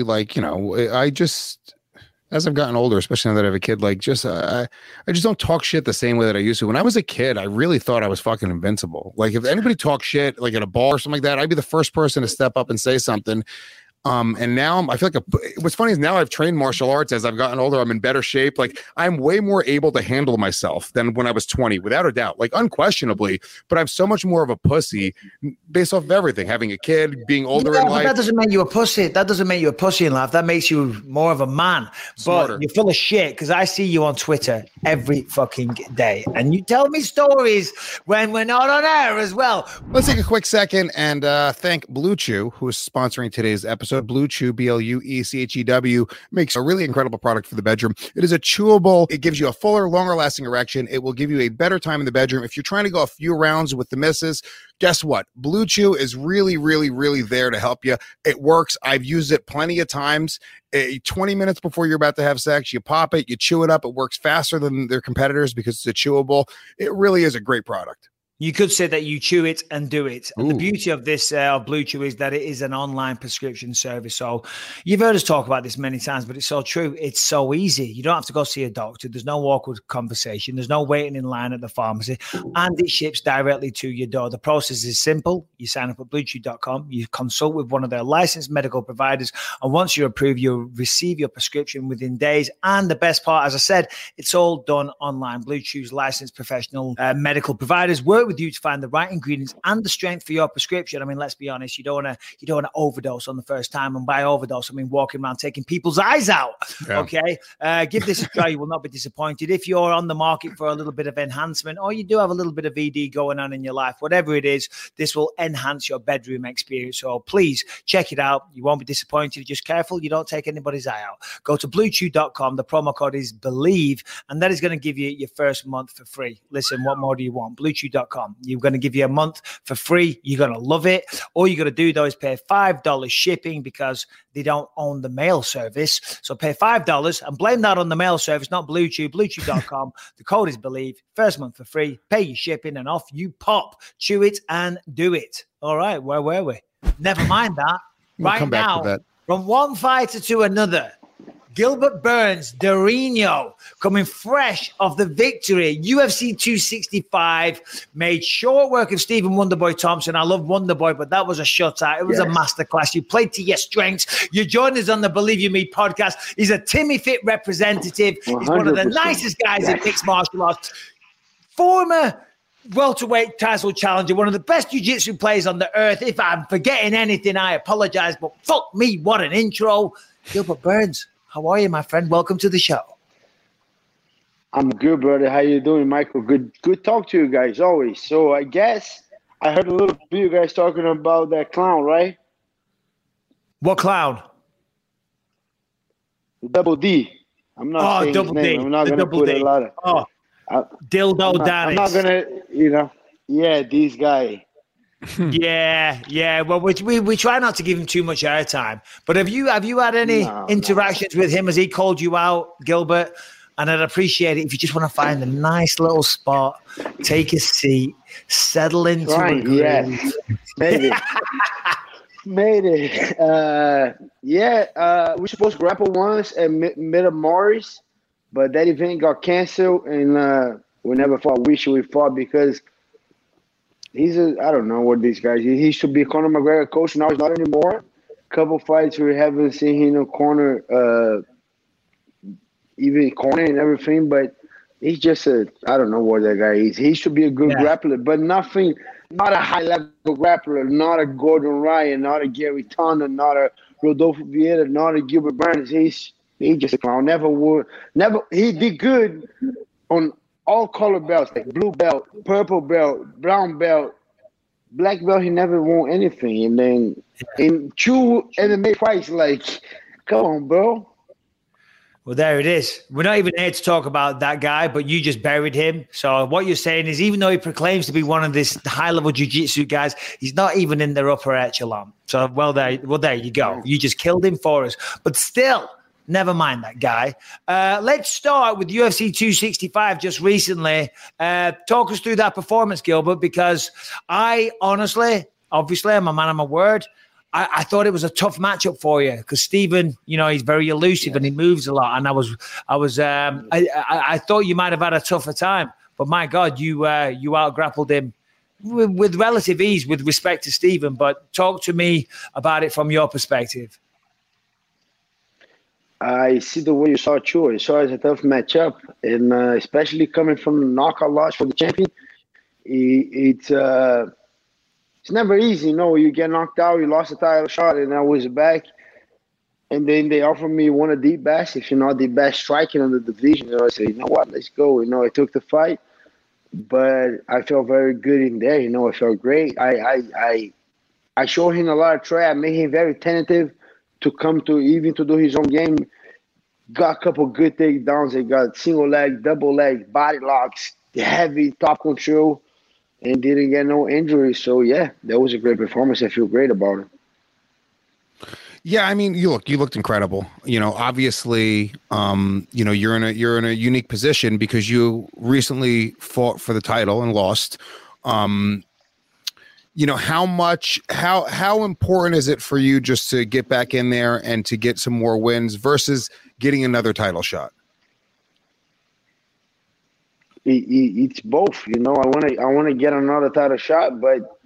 as I've gotten older, especially now that I have a kid, I just don't talk shit the same way that I used to. When I was a kid, I really thought I was fucking invincible. Like if anybody talked shit, like at a bar or something like that, I'd be the first person to step up and say something. And now I feel like what's funny is now I've trained martial arts as I've gotten older. I'm in better shape. Like I'm way more able to handle myself than when I was 20, without a doubt, like unquestionably, but I'm so much more of a pussy based off of everything, having a kid, being older in life. That doesn't make you a pussy. That doesn't make you a pussy in life. That makes you more of a man. Smarter. But you're full of shit because I see you on Twitter every fucking day and you tell me stories when we're not on air as well. Let's take a quick second and thank Blue Chew, who is sponsoring today's episode. Blue Chew, BLUECHEW, makes a really incredible product for the bedroom. It is a chewable. It gives you a fuller, longer lasting erection. It will give you a better time in the bedroom. If you're trying to go a few rounds with the missus, guess what? Blue Chew is really, really, really there to help you. It works. I've used it plenty of times. 20 minutes before you're about to have sex, you pop it, you chew it up. It works faster than their competitors because it's a chewable. It really is a great product. You could say that you chew it and do it. And the beauty of this Blue Chew is that it is an online prescription service. So you've heard us talk about this many times, but it's so true. It's so easy. You don't have to go see a doctor. There's no awkward conversation. There's no waiting in line at the pharmacy. And it ships directly to your door. The process is simple. You sign up at BlueChew.com. You consult with one of their licensed medical providers. And once you're approved, you'll receive your prescription within days. And the best part, as I said, it's all done online. Blue Chew's licensed professional medical providers work with you to find the right ingredients and the strength for your prescription. I mean, let's be honest, you don't want to overdose on the first time. And by overdose, I mean walking around taking people's eyes out. Yeah. Okay. Give this a try. You will not be disappointed. If you're on the market for a little bit of enhancement, or you do have a little bit of ED going on in your life, whatever it is, this will enhance your bedroom experience. So please check it out. You won't be disappointed. Just careful you don't take anybody's eye out. Go to BlueChew.com. The promo code is BELIEVE, and that is going to give you your first month for free. Listen, what more do you want? BlueChew.com. You're going to give you a month for free. You're going to love it. All you got to do, though, is pay $5 shipping because they don't own the mail service. So pay $5 and blame that on the mail service, not Blue Chew. BlueChew.com. The code is BELIEVE. First month for free. Pay your shipping and off you pop. Chew it and do it. All right, where were we? Never mind that. We'll come back to that. From one fighter to another, Gilbert Burns, Dorino, coming fresh off the victory. UFC 265 made short work of Stephen Wonderboy Thompson. I love Wonderboy, but that was a shutout. It was a masterclass. You played to your strengths. You joined us on the Believe You Me podcast. He's a Timmy Fit representative. 100%. He's one of the nicest guys in mixed martial arts. Former welterweight title challenger, one of the best jiu-jitsu players on the earth. If I'm forgetting anything, I apologize, but fuck me, what an intro. Gilbert Burns. How are you, my friend? Welcome to the show. I'm good, brother. How you doing, Michael? Good talk to you guys always. So I guess I heard a little bit of you guys talking about that clown, right? What clown? Double D. I'm not saying his name. I'm not going to put a lot of... Dildo Danny. I'm not going to, Yeah, this guy. Yeah. Well, we try not to give him too much airtime. But have you had any interactions with him? Has he called you out, Gilbert? And I'd appreciate it if you just want to find a nice little spot, take a seat, settle into a groove. Yes, maybe. Made it. We supposed to grapple once at Mid Morris, but that event got canceled, and we never fought. Wish we fought because I don't know what these guys. He should be Conor McGregor coach. Now he's not anymore. Couple fights we haven't seen him in a corner. Even corner and everything, but he's just I don't know what that guy is. He should be a good grappler, but not a high-level grappler, not a Gordon Ryan, not a Gary Tonda, not a Rodolfo Vieira, not a Gilbert Burns. He's just a clown. He did good on all color belts, like blue belt, purple belt, brown belt, black belt. He never won anything. And then in 2 MMA fights, like, come on, bro. Well, there it is. We're not even here to talk about that guy, but you just buried him. So what you're saying is even though he proclaims to be one of this high-level jiu-jitsu guys, he's not even in their upper echelon. So, there you go. You just killed him for us. But still, never mind that guy. Let's start with UFC 265 just recently. Talk us through that performance, Gilbert, because I honestly, obviously, I'm a man of my word. I thought it was a tough matchup for you because Stephen, he's very elusive and he moves a lot. And I thought you might have had a tougher time, but my God, you out grappled him with relative ease with respect to Stephen. But talk to me about it from your perspective. I see the way you saw it too. I saw it as a tough matchup, and especially coming from the knockout loss for the champion, it's never easy, you get knocked out, you lost a title shot, and I was back. And then they offered me one of the best, if you're not the best striking in the division. So I said, you know what, let's go. I took the fight, but I felt very good in there. I felt great. I showed him a lot of try. I made him very tentative to come to do his own game. Got a couple good takedowns. They got single leg, double leg, body locks, heavy top control. And didn't get no injuries. So, yeah, that was a great performance. I feel great about it. Yeah, I mean, you looked incredible. Obviously, you're in a unique position because you recently fought for the title and lost. How important is it for you just to get back in there and to get some more wins versus getting another title shot? It's both, I want to get another title shot, but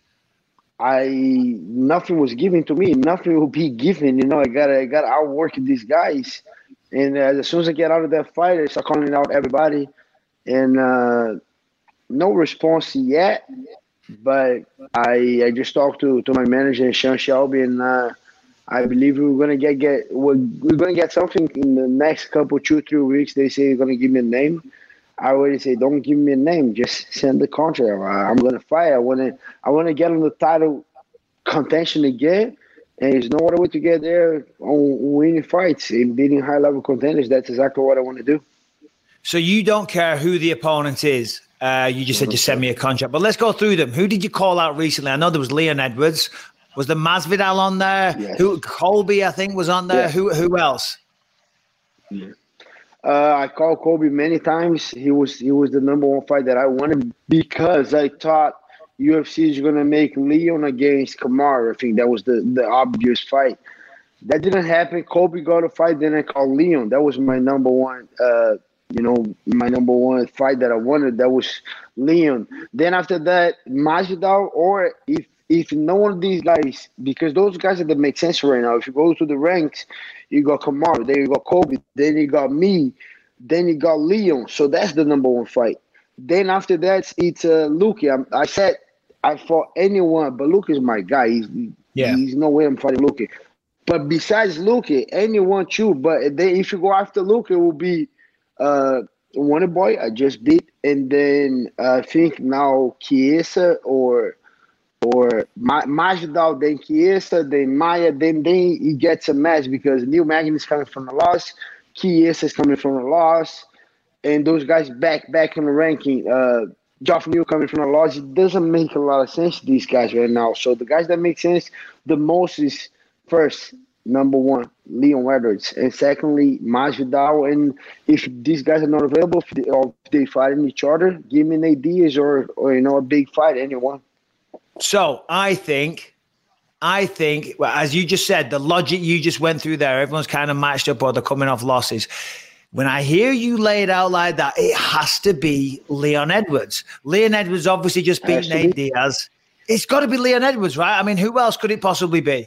nothing was given to me. Nothing will be given. I gotta outwork these guys. And as soon as I get out of that fight, I start calling out everybody. And no response yet, but I just talked to my manager, Sean Shelby, and I believe we're gonna get something in the next couple 2-3 weeks. They say they're gonna give me a name. I already say, don't give me a name. Just send the contract. I'm going to fight. I want to get on the title contention again. And there's no other way to get there on winning fights and beating high-level contenders. That's exactly what I want to do. So you don't care who the opponent is. You just said just send me a contract. But let's go through them. Who did you call out recently? I know there was Leon Edwards. Was the Masvidal on there? Yes. Colby, I think, was on there. Yeah. Who else? Yeah. I called Colby many times. He was the number one fight that I wanted because I thought UFC is going to make Leon against Kamaru. I think that was the obvious fight. That didn't happen. Colby got a fight, then I called Leon. That was my number one, my number one fight that I wanted. That was Leon. Then after that, Masvidal, or if no one of these guys, because those guys are that make sense right now. If you go to the ranks, you got Kamaru, then you got Colby, then you got me, then you got Leon. So that's the number one fight. Then after that, it's Luque. I said I fought anyone, but Luque is my guy. He's no way I'm fighting Luque. But besides Luque, anyone too. But then if you go after Luque, it will be Wonderboy I just beat, and then I think now Chiesa or Masvidal, then Chiesa, then Maia, then he gets a match because Neil Magny is coming from the loss, Chiesa is coming from the loss, and those guys back in the ranking. Geoff Neal coming from a loss, it doesn't make a lot of sense to these guys right now. So the guys that make sense the most is first, number one, Leon Edwards, and secondly, Masvidal. And if these guys are not available, if they fighting each other, give me Nate Diaz or a big fight, anyone. So I think, well, as you just said, the logic you just went through there, everyone's kind of matched up or they're coming off losses. When I hear you lay it out like that, it has to be Leon Edwards. Leon Edwards obviously just beat Nate Diaz. It's got to be Leon Edwards, right? I mean, who else could it possibly be?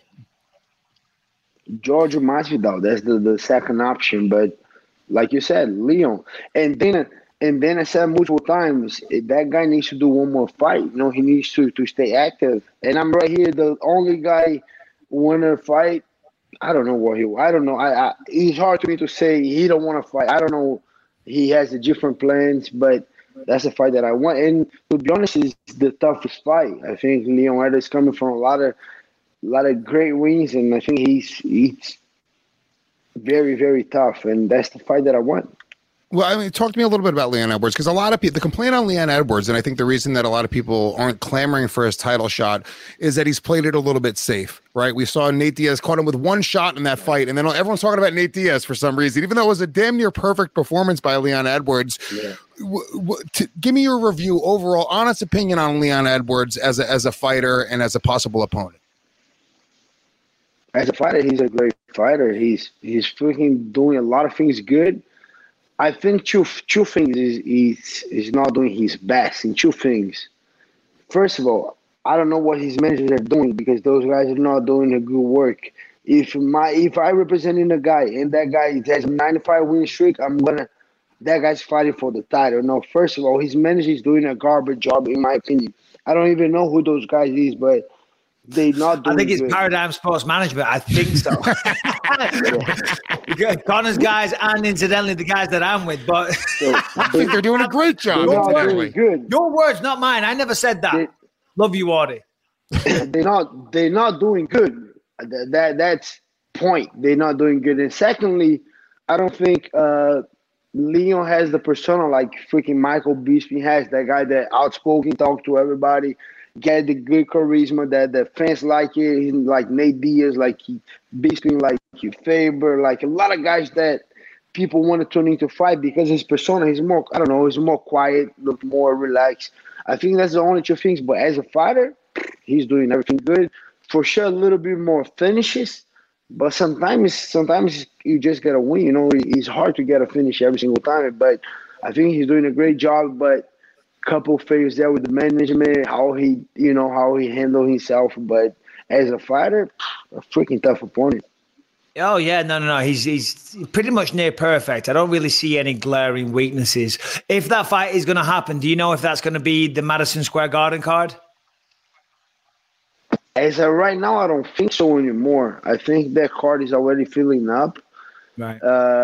George Masvidal, that's the second option. But like you said, Leon. And then I said multiple times, that guy needs to do one more fight. He needs to stay active. And I'm right here, the only guy want to fight. I don't know I don't know. It's hard for me to say he don't want to fight. I don't know. He has the different plans, but that's a fight that I want. And to be honest, it's the toughest fight. I think Leon Edwards is coming from a lot of great wins, and I think he's very, very tough. And that's the fight that I want. Well, I mean, talk to me a little bit about Leon Edwards, because a lot of people, the complaint on Leon Edwards, and I think the reason that a lot of people aren't clamoring for his title shot is that he's played it a little bit safe, right? We saw Nate Diaz caught him with one shot in that fight, and then everyone's talking about Nate Diaz for some reason, even though it was a damn near perfect performance by Leon Edwards. Yeah. Give me your review, overall, honest opinion on Leon Edwards as a fighter and as a possible opponent. As a fighter, he's a great fighter. He's freaking doing a lot of things good. I think two things is not doing his best in two things. First of all, I don't know what his managers are doing, because those guys are not doing a good work. If I representing a guy and that guy has a 95 win streak, that guy's fighting for the title. No, first of all, his manager is doing a garbage job, in my opinion. I don't even know who those guys is, but they not doing I think it's good. Paradigm Sports Management. I think so. Connor's guys, and incidentally the guys that I'm with, but I think they're doing a great job. Good. Your words, not mine. I never said that. Love you, Audie. They're not doing good. That's point. They're not doing good. And secondly, I don't think Leon has the persona like freaking Michael Bisping has. That guy that outspoken, talk to everybody, get the good charisma that the fans like it. Like Nate Diaz, like Bisping, like Faber, like a lot of guys that people want to turn into fight because his persona is more, I don't know, he's more quiet, look more relaxed. I think that's the only two things. But as a fighter, he's doing everything good. For sure, a little bit more finishes. But sometimes you just get a win. It's hard to get a finish every single time. But I think he's doing a great job. But couple failures there with the management, how he handled himself. But as a fighter, a freaking tough opponent. Oh yeah, no. He's pretty much near perfect. I don't really see any glaring weaknesses. If that fight is going to happen, do you know if that's going to be the Madison Square Garden card? As of right now, I don't think so anymore. I think that card is already filling up. Right.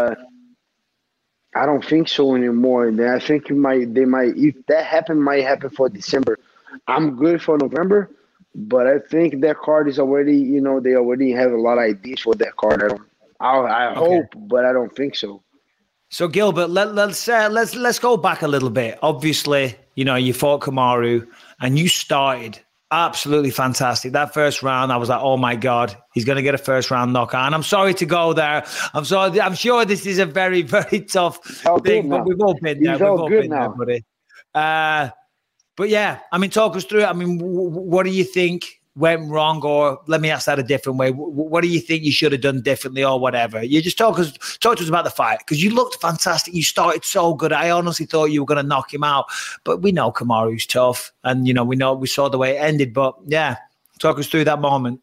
I don't think so anymore. And I think they might. If that happen, might happen for December. I'm good for November, but I think that card is already. They already have a lot of ideas for that card. I hope, but I don't think so. So Gilbert, let's go back a little bit. Obviously, you fought Kamaru and you started absolutely fantastic. That first round, I was like, oh my God, he's going to get a first round knockout. And I'm sorry to go there. I'm sorry. I'm sure this is a very, very tough thing, but we've all been there. We've all been there, buddy. But yeah, I mean, talk us through it. I mean, what do you think went wrong? Or let me ask that a different way. What do you think you should have done differently or whatever? You just talk to us about the fight, because you looked fantastic. You started so good. I honestly thought you were going to knock him out, but we know Kamaru's tough, and we saw the way it ended. But yeah, talk us through that moment.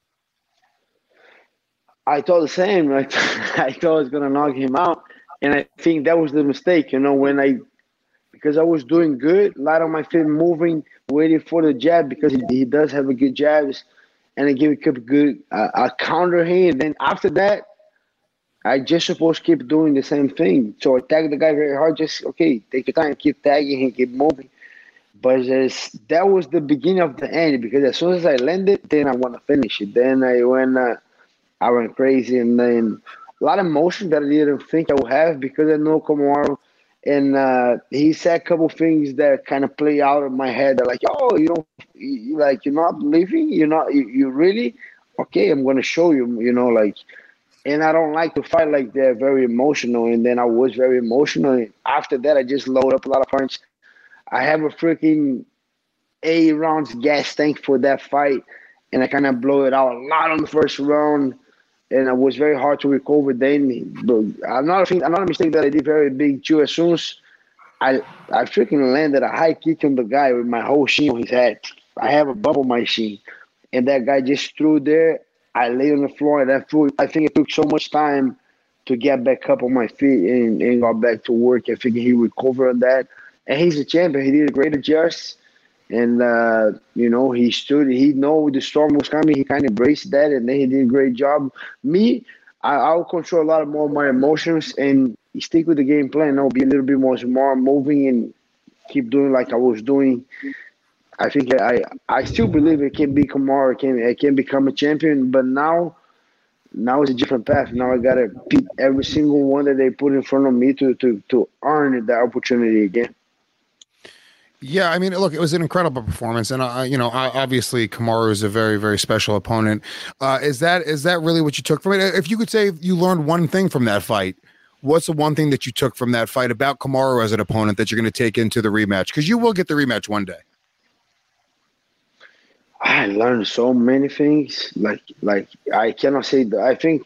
I thought the same. I thought I was going to knock him out, and I think that was the mistake. Because I was doing good, light on my feet, moving, waiting for the jab, because he does have a good jabs, and I give a good I counter him. And then after that, I just supposed to keep doing the same thing. So I tag the guy very hard, just, okay, take your time, keep tagging him, keep moving. But that was the beginning of the end, because as soon as I landed, then I want to finish it. Then I went crazy, and then a lot of emotion that I didn't think I would have, because I know Kamaru And he said a couple things that kind of play out in my head. They're like, "Oh, you're not leaving. You really okay? I'm gonna show you. And I don't like to fight like that. Very emotional. And then I was very emotional. And after that, I just load up a lot of punch. I have a freaking 8 rounds gas tank for that fight, and I kind of blow it out a lot on the first round. And it was very hard to recover then. But another mistake that I did very big too. As soon as I freaking landed a high kick on the guy with my whole shin on his head. I have a bump on my shin, and that guy just threw there. I lay on the floor, and I think it took so much time to get back up on my feet and got back to work. I think he recovered on that. And he's a champion. He did a great adjust. And, he stood. He knew the storm was coming. He kind of embraced that, and then he did a great job. Me, I'll control a lot more of my emotions and stick with the game plan. I'll be a little bit more smart, moving, and keep doing like I was doing. I think I still believe it can be Kamaru. It can become a champion, but now it's a different path. Now I got to beat every single one that they put in front of me to earn that opportunity again. Yeah, I mean, look, it was an incredible performance, and obviously Kamaru is a very, very special opponent. Is that really what you took from it? If you could say you learned one thing from that fight, what's the one thing that you took from that fight about Kamaru as an opponent that you're going to take into the rematch? Because you will get the rematch one day. I learned so many things. Like I cannot say that. I think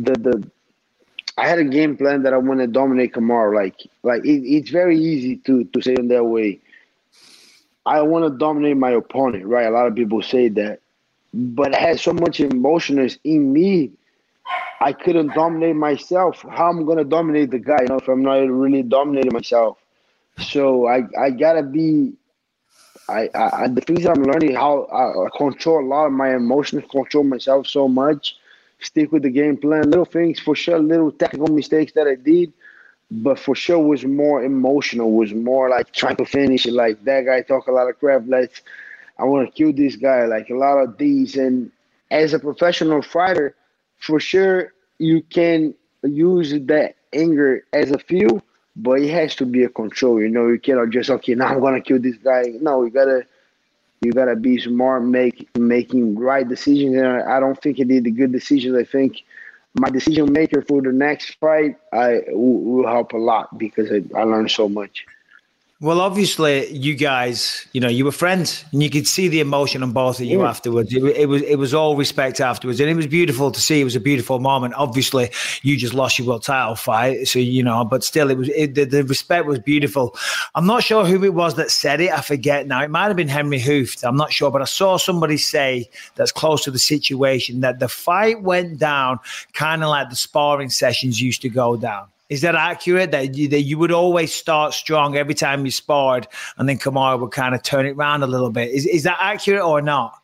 I had a game plan that I want to dominate Kamaru. It's very easy to say in that way. I want to dominate my opponent, right? A lot of people say that. But I had so much emotions in me, I couldn't dominate myself. How am I going to dominate the guy, if I'm not really dominating myself? So I got to be the things I'm learning, how I control a lot of my emotions, control myself so much, stick with the game plan. Little things, for sure, little technical mistakes that I did. But for sure was more emotional, was more like trying to finish it. Like that guy talk a lot of crap. Like, I want to kill this guy. Like a lot of these. And as a professional fighter, for sure you can use that anger as a fuel, but it has to be a control. You cannot just, okay, now I'm going to kill this guy. No, you gotta be smart, making right decisions. And I don't think he did the good decisions. I think my decision maker for the next fight will help a lot because I learned so much. Well, obviously, you guys, you were friends, and you could see the emotion on both of you afterwards. It was all respect afterwards, and it was beautiful to see. It was a beautiful moment. Obviously, you just lost your world title fight, so but still, the respect was beautiful. I'm not sure who it was that said it. I forget now. It might have been Henry Hooft. I'm not sure, but I saw somebody say that's close to the situation that the fight went down kind of like the sparring sessions used to go down. Is that accurate? That you would always start strong every time you sparred, and then Kamaru would kind of turn it around a little bit. Is that accurate or not?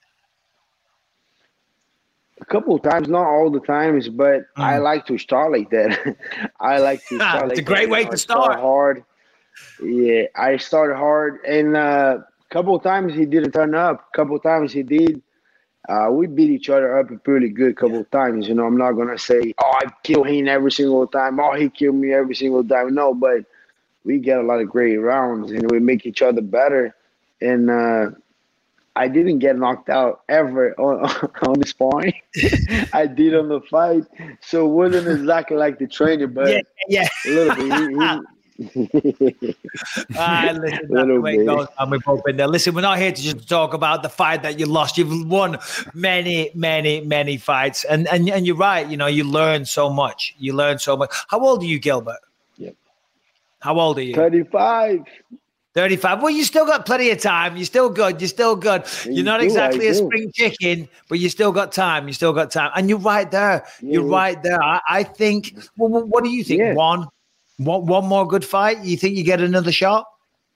A couple of times, not all the times, but I like to start like that. I like to start. It's a great way to start. Hard. Yeah, I started hard, and a couple of times he didn't turn up. A couple of times he did. We beat each other up pretty good a couple of times. I'm not going to say, I kill him every single time. He killed me every single time. No, but we get a lot of great rounds, and we make each other better. And I didn't get knocked out ever on the sparring. I did on the fight. So it wasn't exactly like the trainer, but yeah. A little bit. Listen, that's the way it goes, and we've both been there. Listen, we're not here to just talk about the fight that you lost. You've won many, many, many fights, and you're right. You learn so much. How old are you, Gilbert? Yeah. How old are you? 35. 35. Well, you still got plenty of time. You're still good. You're not exactly a spring chicken, but you still got time. And you're right there. Right there. I think. Well, what do you think? Yeah. One more good fight? You think you get another shot?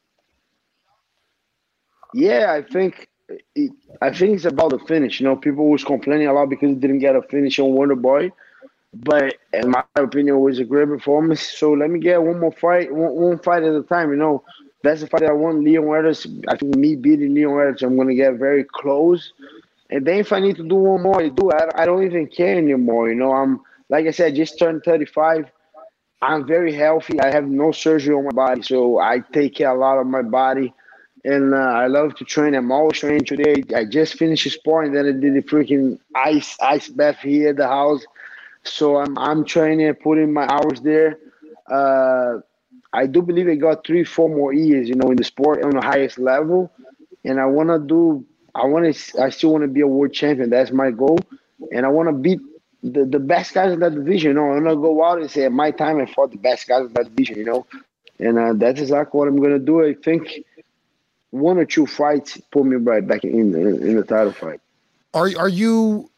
Yeah, I think it's about the finish. People was complaining a lot because he didn't get a finish on Wonder Boy, but in my opinion, it was a great performance. So let me get one more fight, one fight at a time. That's the fight that I want. Leon Edwards. I think me beating Leon Edwards, I'm gonna get very close. And then if I need to do one more, I do. I don't even care anymore. I'm like I said, I just turned 35. I'm very healthy. I have no surgery on my body, so I take care a lot of my body. And I love to train. I'm always training. Today, I just finished sparring. Then I did the freaking ice bath here at the house. So I'm training, putting my hours there. I do believe I got 3-4 more years, in the sport on the highest level. And I still want to be a world champion. That's my goal. And I want to beat the best guys in that division. I want to go out and say, at my time, I fought the best guys in that division, And that's exactly what I'm going to do. I think 1 or 2 fights put me right back in the title fight. Are you?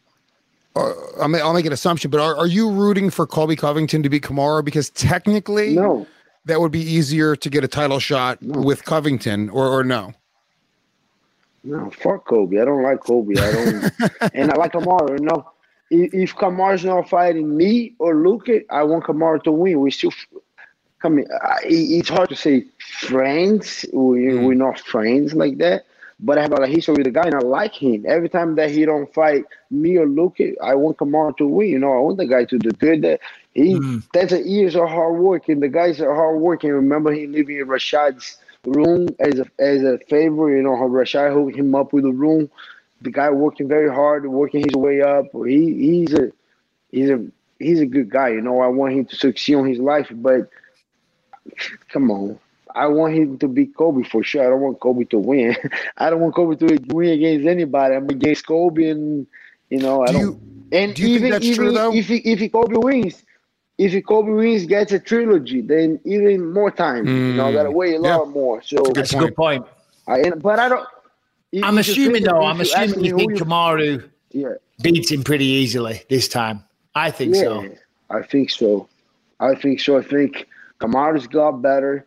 I'll make an assumption, but are you rooting for Colby Covington to beat Kamaru? Because technically, no, that would be easier to get a title shot with Covington, or no? No, fuck Colby. I don't like Colby. I don't, and I like Kamaru. If Kamaru's not fighting me or Luke, I want Kamaru to win. We still. It's hard to say friends. We're not friends like that. But I have a history with the guy, and I like him. Every time that he don't fight me or Luke, I want Kamaru to win. I want the guy to do good. That's years of hard work, and the guys are hard working. Remember him living in Rashad's room as a favor. Rashad hooked him up with a room. The guy working very hard, working his way up. He's a good guy. I want him to succeed on his life, but. Come on. I want him to beat Colby for sure. I don't want Colby to win. I don't want Colby to win against anybody. I'm against Colby, and I don't. Do you think that's true though? If Colby wins, gets a trilogy, then even more time. Gotta wait a lot more. So that's a good point. But I don't. I'm assuming you think Kamaru beats him pretty easily this time. I think so. I think so. I think Kamaru's got better.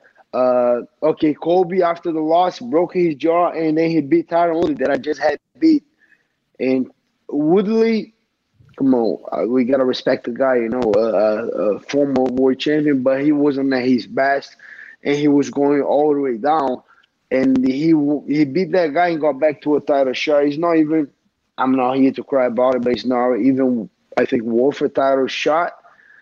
Colby after the loss broke his jaw, and then he beat Tyron Woodley that I just had beat. And Woodley, come on, we gotta respect the guy. A former world champion, but he wasn't at his best, and he was going all the way down. And he beat that guy and got back to a title shot. He's not even. I'm not here to cry about it, but it's not even. I think worth a title shot.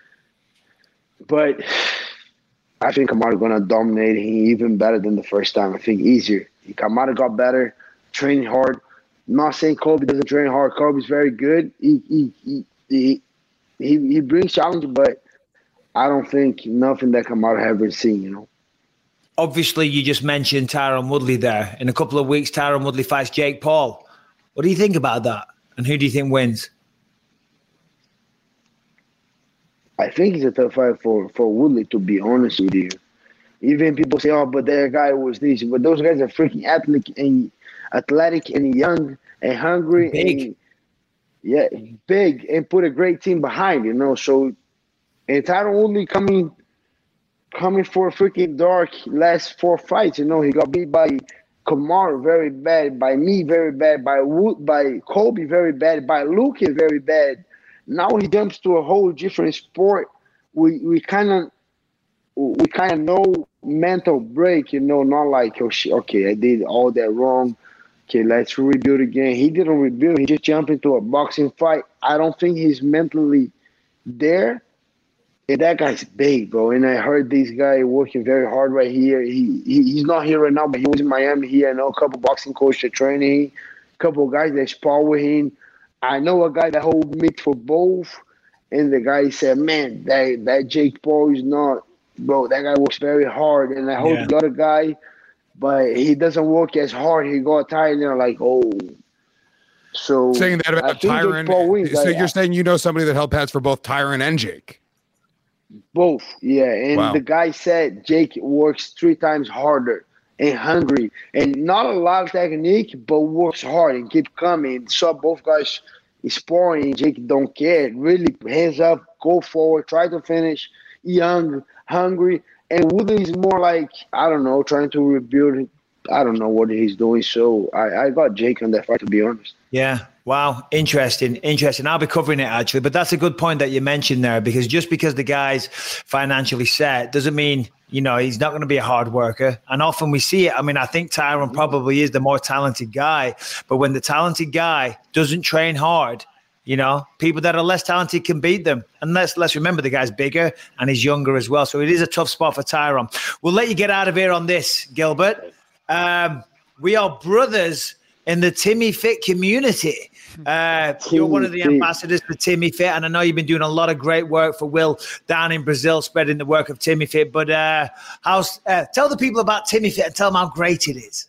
But. I think Kamaru going to dominate him even better than the first time. I think easier. Kamaru got better, training hard. I'm not saying Colby doesn't train hard. Colby's very good. He brings challenge, but I don't think nothing that Kamaru have ever seen, Obviously, you just mentioned Tyron Woodley there. In a couple of weeks, Tyron Woodley fights Jake Paul. What do you think about that? And who do you think wins? I think it's a tough fight for Woodley, to be honest with you. Even people say, but that guy was this. But those guys are freaking athletic and young and hungry. Big. And, big, and put a great team behind, So, and Tyron Woodley coming for a freaking dark last 4 fights. He got beat by Kamaru very bad, by me very bad, by Colby very bad, by Luke very bad. Now he jumps to a whole different sport. We kind of know mental break, not like, okay, I did all that wrong. Okay, let's rebuild again. He didn't rebuild. He just jumped into a boxing fight. I don't think he's mentally there. And that guy's big, bro. And I heard this guy working very hard right here. He's not here right now, but he was in Miami here. I know a couple boxing coaches training him, a couple of guys that spar with him. I know a guy that hold meat for both, and the guy said, man, that Jake Paul is not, bro, that guy works very hard. And I hold the other guy, but he doesn't work as hard. He got tired, and they're like, oh. So saying that about Tyron, so you're saying somebody that held pads for both Tyron and Jake? Both, yeah. And the guy said Jake works 3 times harder and hungry, and not a lot of technique, but works hard and keep coming. So both guys sparring. Jake don't care. Really, hands up, go forward, try to finish. Young, hungry, and Woodley is more like, I don't know, trying to rebuild. I don't know what he's doing. So I got Jake on that fight, to be honest. Yeah. Wow. Interesting. I'll be covering it, actually. But that's a good point that you mentioned there, because just because the guy's financially set doesn't mean, he's not going to be a hard worker. And often we see it. I mean, I think Tyron probably is the more talented guy. But when the talented guy doesn't train hard, You know, people that are less talented can beat them. And let's remember the guy's bigger and he's younger as well. So it is a tough spot for Tyron. We'll let you get out of here on this, Gilbert. We are brothers in the Timmy Fit community. You're one of the ambassadors for Timmy Fit, and I know you've been doing a lot of great work for Will down in Brazil, spreading the work of Timmy Fit. But tell the people about Timmy Fit and tell them how great it is.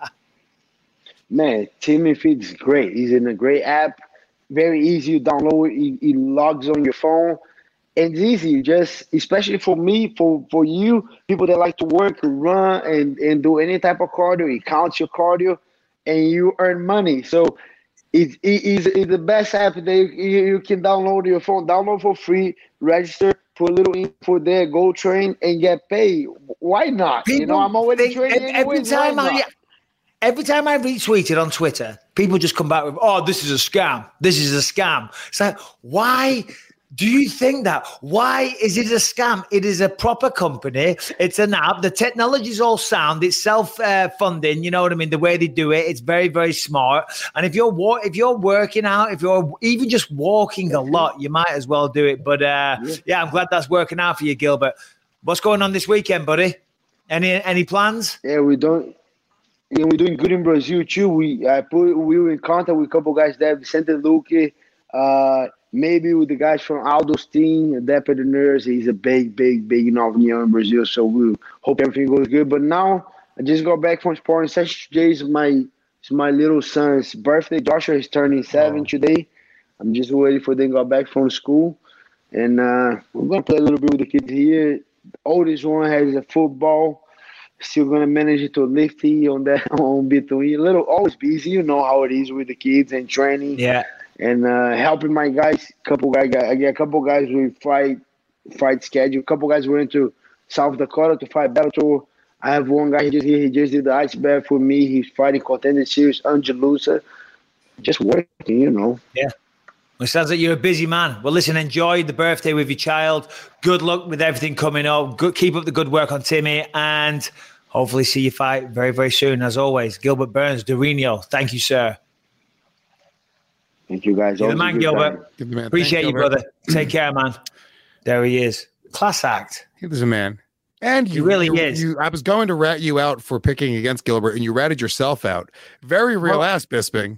Man, Timmy Fit is great. He's in a great app. Very easy to download. He logs on your phone. And it's easy, just especially for me, for you, people that like to work, run, and do any type of cardio. It counts your cardio, and you earn money. So it's the best app that you can download on your phone. Download for free, register, put a little info there, go train, and get paid. Why not? People I'm already training Every time I retweet it on Twitter, people just come back with, "Oh, this is a scam. This is a scam." It's like, why do you think that? Why is it a scam? It is a proper company. It's an app. The technology is all sound. It's self-funding. You know what I mean? The way they do it, it's very, very smart. And if you're working out, if you're even just walking a lot, you might as well do it. But yeah, I'm glad that's working out for you, Gilbert. What's going on this weekend, buddy? Any plans? Yeah, we're doing good in Brazil too. We were in contact with a couple guys there, Vicente Luque, maybe with the guys from Aldo's team, the Pederneiras. He's a big novinho in Brazil, so we hope everything goes good. But now I just got back from sparring session. Today is my little son's birthday. Joshua is turning 7 today. I'm just waiting for them to go back from school, and we're gonna play a little bit with the kids here. The oldest one has a football. Still gonna manage to lift on between. Always busy, you know how it is with the kids and training. Yeah. And helping my guys. I got a couple guys with fight schedule. A couple guys went to South Dakota to fight Bellator. I have one guy he just did the ice bath for me. He's fighting Contender Series, Angelusa. Just working, you know. Yeah. Well, it sounds like you're a busy man. Well, listen, enjoy the birthday with your child. Good luck with everything coming up. Keep up the good work on Timmy, and hopefully see you fight very, very soon. As always, Gilbert Burns, Durinho, thank you, sir. Thank you, guys. You're the man, Gilbert. Appreciate you, brother. Take care, man. There he is. Class act. He was a man. And he really is. I was going to rat you out for picking against Gilbert, and you ratted yourself out. Very real ass, Bisping.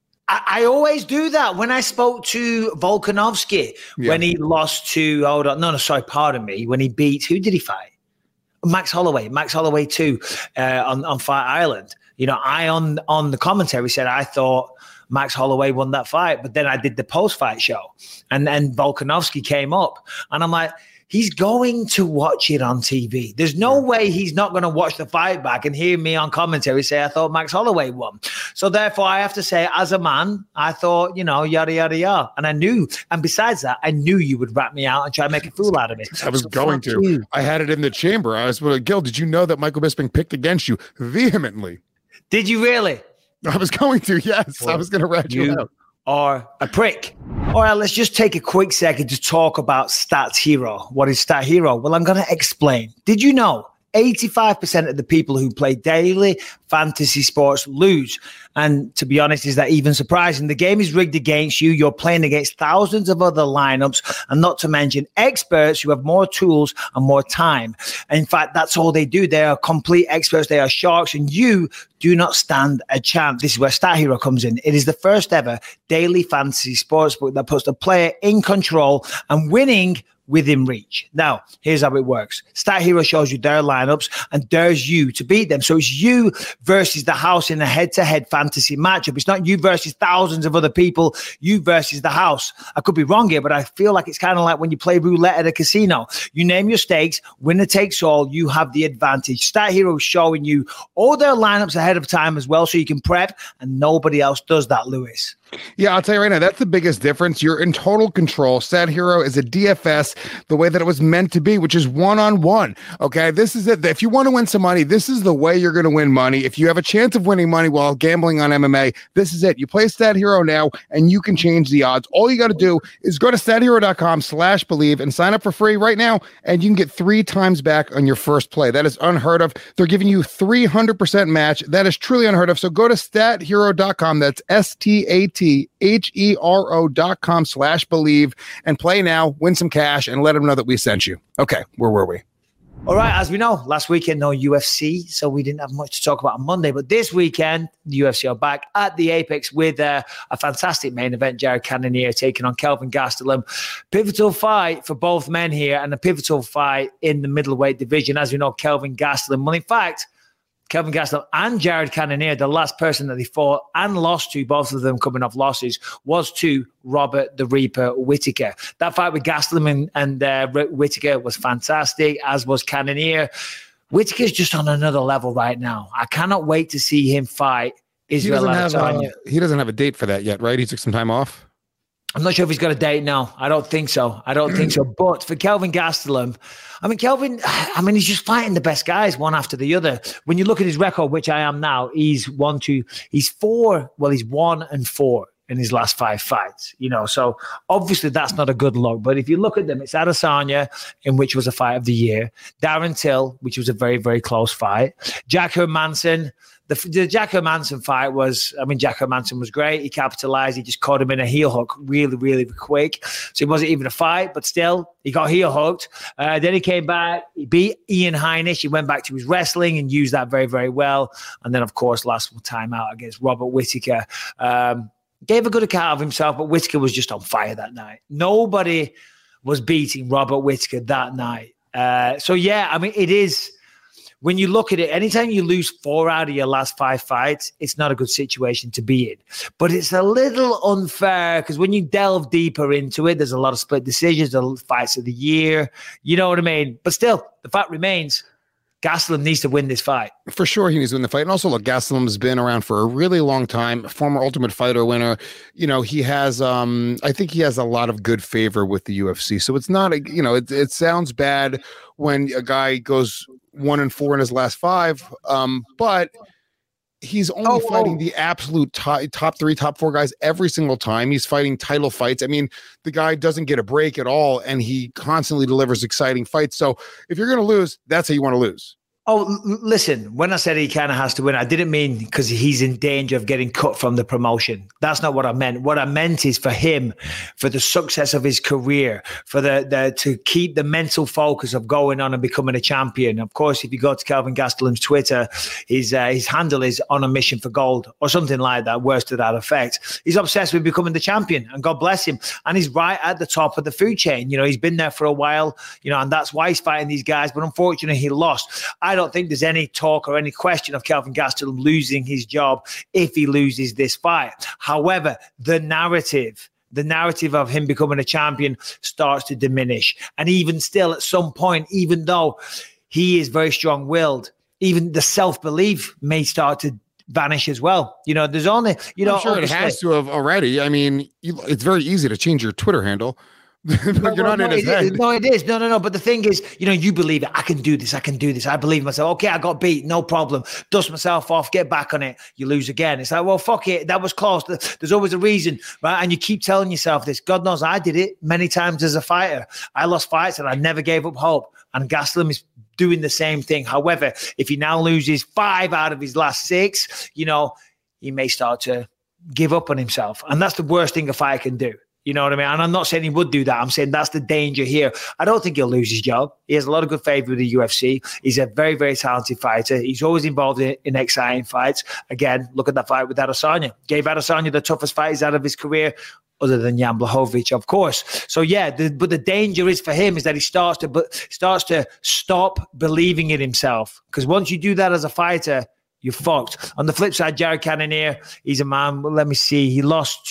I always do that. When I spoke to Volkanovski, when he lost to, pardon me, when he beat, who did he fight? Max Holloway too, on Fight Island. You know, I on the commentary said I thought Max Holloway won that fight, but then I did the post-fight show, and then Volkanovski came up, and I'm like, he's going to watch it on TV. There's no way he's not going to watch the fight back and hear me on commentary say, I thought Max Holloway won. So therefore, I have to say, as a man, I thought, yada, yada, yada. And I knew, and besides that, I knew you would rat me out and try to make a fool out of me. I was going to. You. I had it in the chamber. I was like, Gil, did you know that Michael Bisping picked against you vehemently? Did you really? I was going to, yes. Well, I was going to rat you out. Or a prick. All right, let's just take a quick second to talk about Stats Hero. What is Stat Hero? Well, I'm going to explain. Did you know 85% of the people who play daily fantasy sports lose? And to be honest, is that even surprising? The game is rigged against you. You're playing against thousands of other lineups, and not to mention experts who have more tools and more time. In fact, that's all they do. They are complete experts. They are sharks, and you do not stand a chance. This is where Stat Hero comes in. It is the first ever daily fantasy sportsbook that puts the player in control and winning within reach. Now, here's how it works. Stat Hero shows you their lineups and dares you to beat them. So it's you versus the house in a head-to-head fantasy matchup. It's not you versus thousands of other people, you versus the house. I could be wrong here, but I feel like it's kind of like when you play roulette at a casino. You name your stakes, winner takes all, you have the advantage. Stat Hero is showing you all their lineups ahead of time as well, so you can prep, and nobody else does that, Lewis. Yeah, I'll tell you right now, that's the biggest difference. You're in total control. Stat Hero is a DFS the way that it was meant to be, which is one-on-one. Okay, this is it. If you want to win some money, this is the way you're going to win money. If you have a chance of winning money while gambling on MMA, this is it. You play Stat Hero now, and you can change the odds. All you got to do is go to stathero.com/believe and sign up for free right now, and you can get 3 times back on your first play. That is unheard of. They're giving you 300% match. That is truly unheard of. So go to stathero.com. That's stathero.com/believe and play now, win some cash, and let them know that we sent you. Okay, where were we? All right, as we know, last weekend, no UFC, so we didn't have much to talk about on Monday. But this weekend, the UFC are back at the Apex with a fantastic main event. Jared Cannonier taking on Kelvin Gastelum. Pivotal fight for both men here, and a pivotal fight in the middleweight division. As we know, Kelvin Gastelum, well, in fact, Kelvin Gastelum and Jared Cannonier, the last person that they fought and lost to, both of them coming off losses, was to Robert the Reaper Whittaker. That fight with Gastelum and Whittaker was fantastic, as was Cannonier. Whittaker's just on another level right now. I cannot wait to see him fight Israel Adesanya. He doesn't have a date for that yet, right? He took some time off. I'm not sure if he's got a date now. I don't think so. But for Kelvin Gastelum, Kelvin, he's just fighting the best guys one after the other. When you look at his record, which I am now, he's 1-4 in his last 5 fights, so obviously that's not a good look. But if you look at them, it's Adesanya, in which was a fight of the year, Darren Till, which was a very, very close fight, Jack Hermanson. The Jack Hermanson fight was, Jack Hermanson was great. He capitalized. He just caught him in a heel hook really, really quick. So it wasn't even a fight, but still, he got heel hooked. Then he came back. He beat Ian Heinisch. He went back to his wrestling and used that very, very well. And then, of course, last time out against Robert Whittaker. Gave a good account of himself, but Whittaker was just on fire that night. Nobody was beating Robert Whittaker that night. It is... When you look at it, anytime you lose 4 out of your last 5 fights, it's not a good situation to be in. But it's a little unfair because when you delve deeper into it, there's a lot of split decisions, the fights of the year. You know what I mean? But still, the fact remains, Gastelum needs to win this fight. For sure, he needs to win the fight. And also, look, Gastelum's been around for a really long time, former Ultimate Fighter winner. He has, I think he has a lot of good favor with the UFC. So it's not, it sounds bad when a guy goes 1-4 in his last 5, but he's only fighting the absolute top 3, top 4 guys every single time. He's fighting title fights. The guy doesn't get a break at all, and he constantly delivers exciting fights. So if you're going to lose, that's how you want to lose. Oh, listen, when I said he kind of has to win, I didn't mean because he's in danger of getting cut from the promotion. That's not what I meant. What I meant is for him, for the success of his career, for the to keep the mental focus of going on and becoming a champion. Of course, if you go to Kelvin Gastelum's Twitter, his handle is on a mission for gold or something like that, worse to that effect. He's obsessed with becoming the champion, and God bless him. And he's right at the top of the food chain. He's been there for a while, and that's why he's fighting these guys. But unfortunately, he lost. I don't think there's any talk or any question of Kelvin Gastelum losing his job if he loses this fight. However, the narrative of him becoming a champion starts to diminish. And even still, at some point, even though he is very strong-willed, even the self-belief may start to vanish as well. There's only, I'm sure it has to have already. It's very easy to change your Twitter handle. But you're not in his head. No, it is. No. But the thing is, you believe it. I can do this. I believe myself. Okay, I got beat. No problem. Dust myself off. Get back on it. You lose again. It's like, well, fuck it. That was close. There's always a reason, right? And you keep telling yourself this. God knows I did it many times as a fighter. I lost fights and I never gave up hope. And Gastelum is doing the same thing. However, if he now loses 5 out of his last 6, he may start to give up on himself. And that's the worst thing a fighter can do. You know what I mean? And I'm not saying he would do that. I'm saying that's the danger here. I don't think he'll lose his job. He has a lot of good favor with the UFC. He's a very, very talented fighter. He's always involved in exciting fights. Again, look at that fight with Adesanya. Gave Adesanya the toughest fights out of his career, other than Jan Blachowicz, of course. So yeah, but the danger is for him is that he starts to stop believing in himself. Because once you do that as a fighter, you're fucked. On the flip side, Jared Cannonier, he's a man. Well, let me see. He lost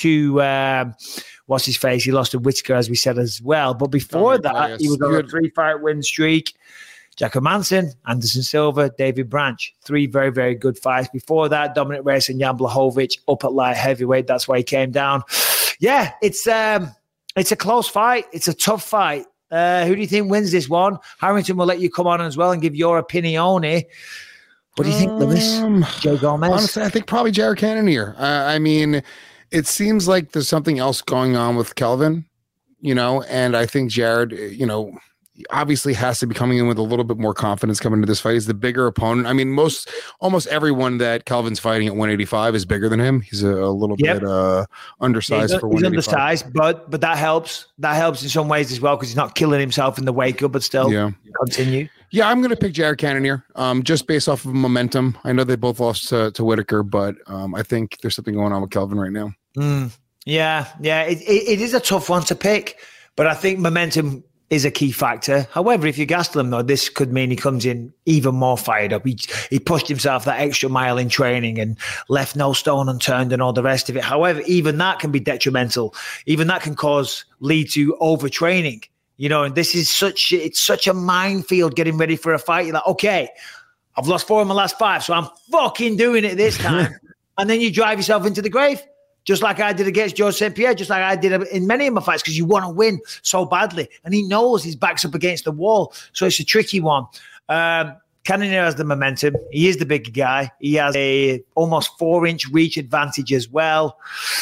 to what's his face? He lost to Whittaker, as we said as well. But before that, he was on a 3-fight win streak. Jack Hermanson, Anderson Silva, David Branch, 3 very, very good fights. Before that, Dominic Reyes and Jan Blachowicz up at light heavyweight. That's why he came down. Yeah, it's a close fight. It's a tough fight. Who do you think wins this one? Harrington will let you come on as well and give your opinion. What do you think, Lewis? Joe Gomez? Honestly, I think probably Jared Cannonier. I mean, it seems like there's something else going on with Kelvin, and I think Jared, obviously has to be coming in with a little bit more confidence coming into this fight. He's the bigger opponent. I mean, almost everyone that Kelvin's fighting at 185 is bigger than him. He's a little bit undersized for 185. He's undersized, but that helps. That helps in some ways as well because he's not killing himself in the wake-up, but still continue. Yeah, I'm going to pick Jared Cannonier just based off of momentum. I know they both lost to Whitaker, but I think there's something going on with Kelvin right now. Yeah. It is a tough one to pick, but I think momentum is a key factor. However, if you Gastelum, though, this could mean he comes in even more fired up. He pushed himself that extra mile in training and left no stone unturned and all the rest of it. However, even that can be detrimental. Even that can lead to overtraining. And this is such a minefield getting ready for a fight. You're like, okay, I've lost 4 of my last 5, so I'm fucking doing it this time. And then you drive yourself into the grave. Just like I did against George St. Pierre, just like I did in many of my fights, because you want to win so badly. And he knows his back's up against the wall. So it's a tricky one. Cannonier has the momentum. He is the bigger guy. He has a almost 4-inch reach advantage as well.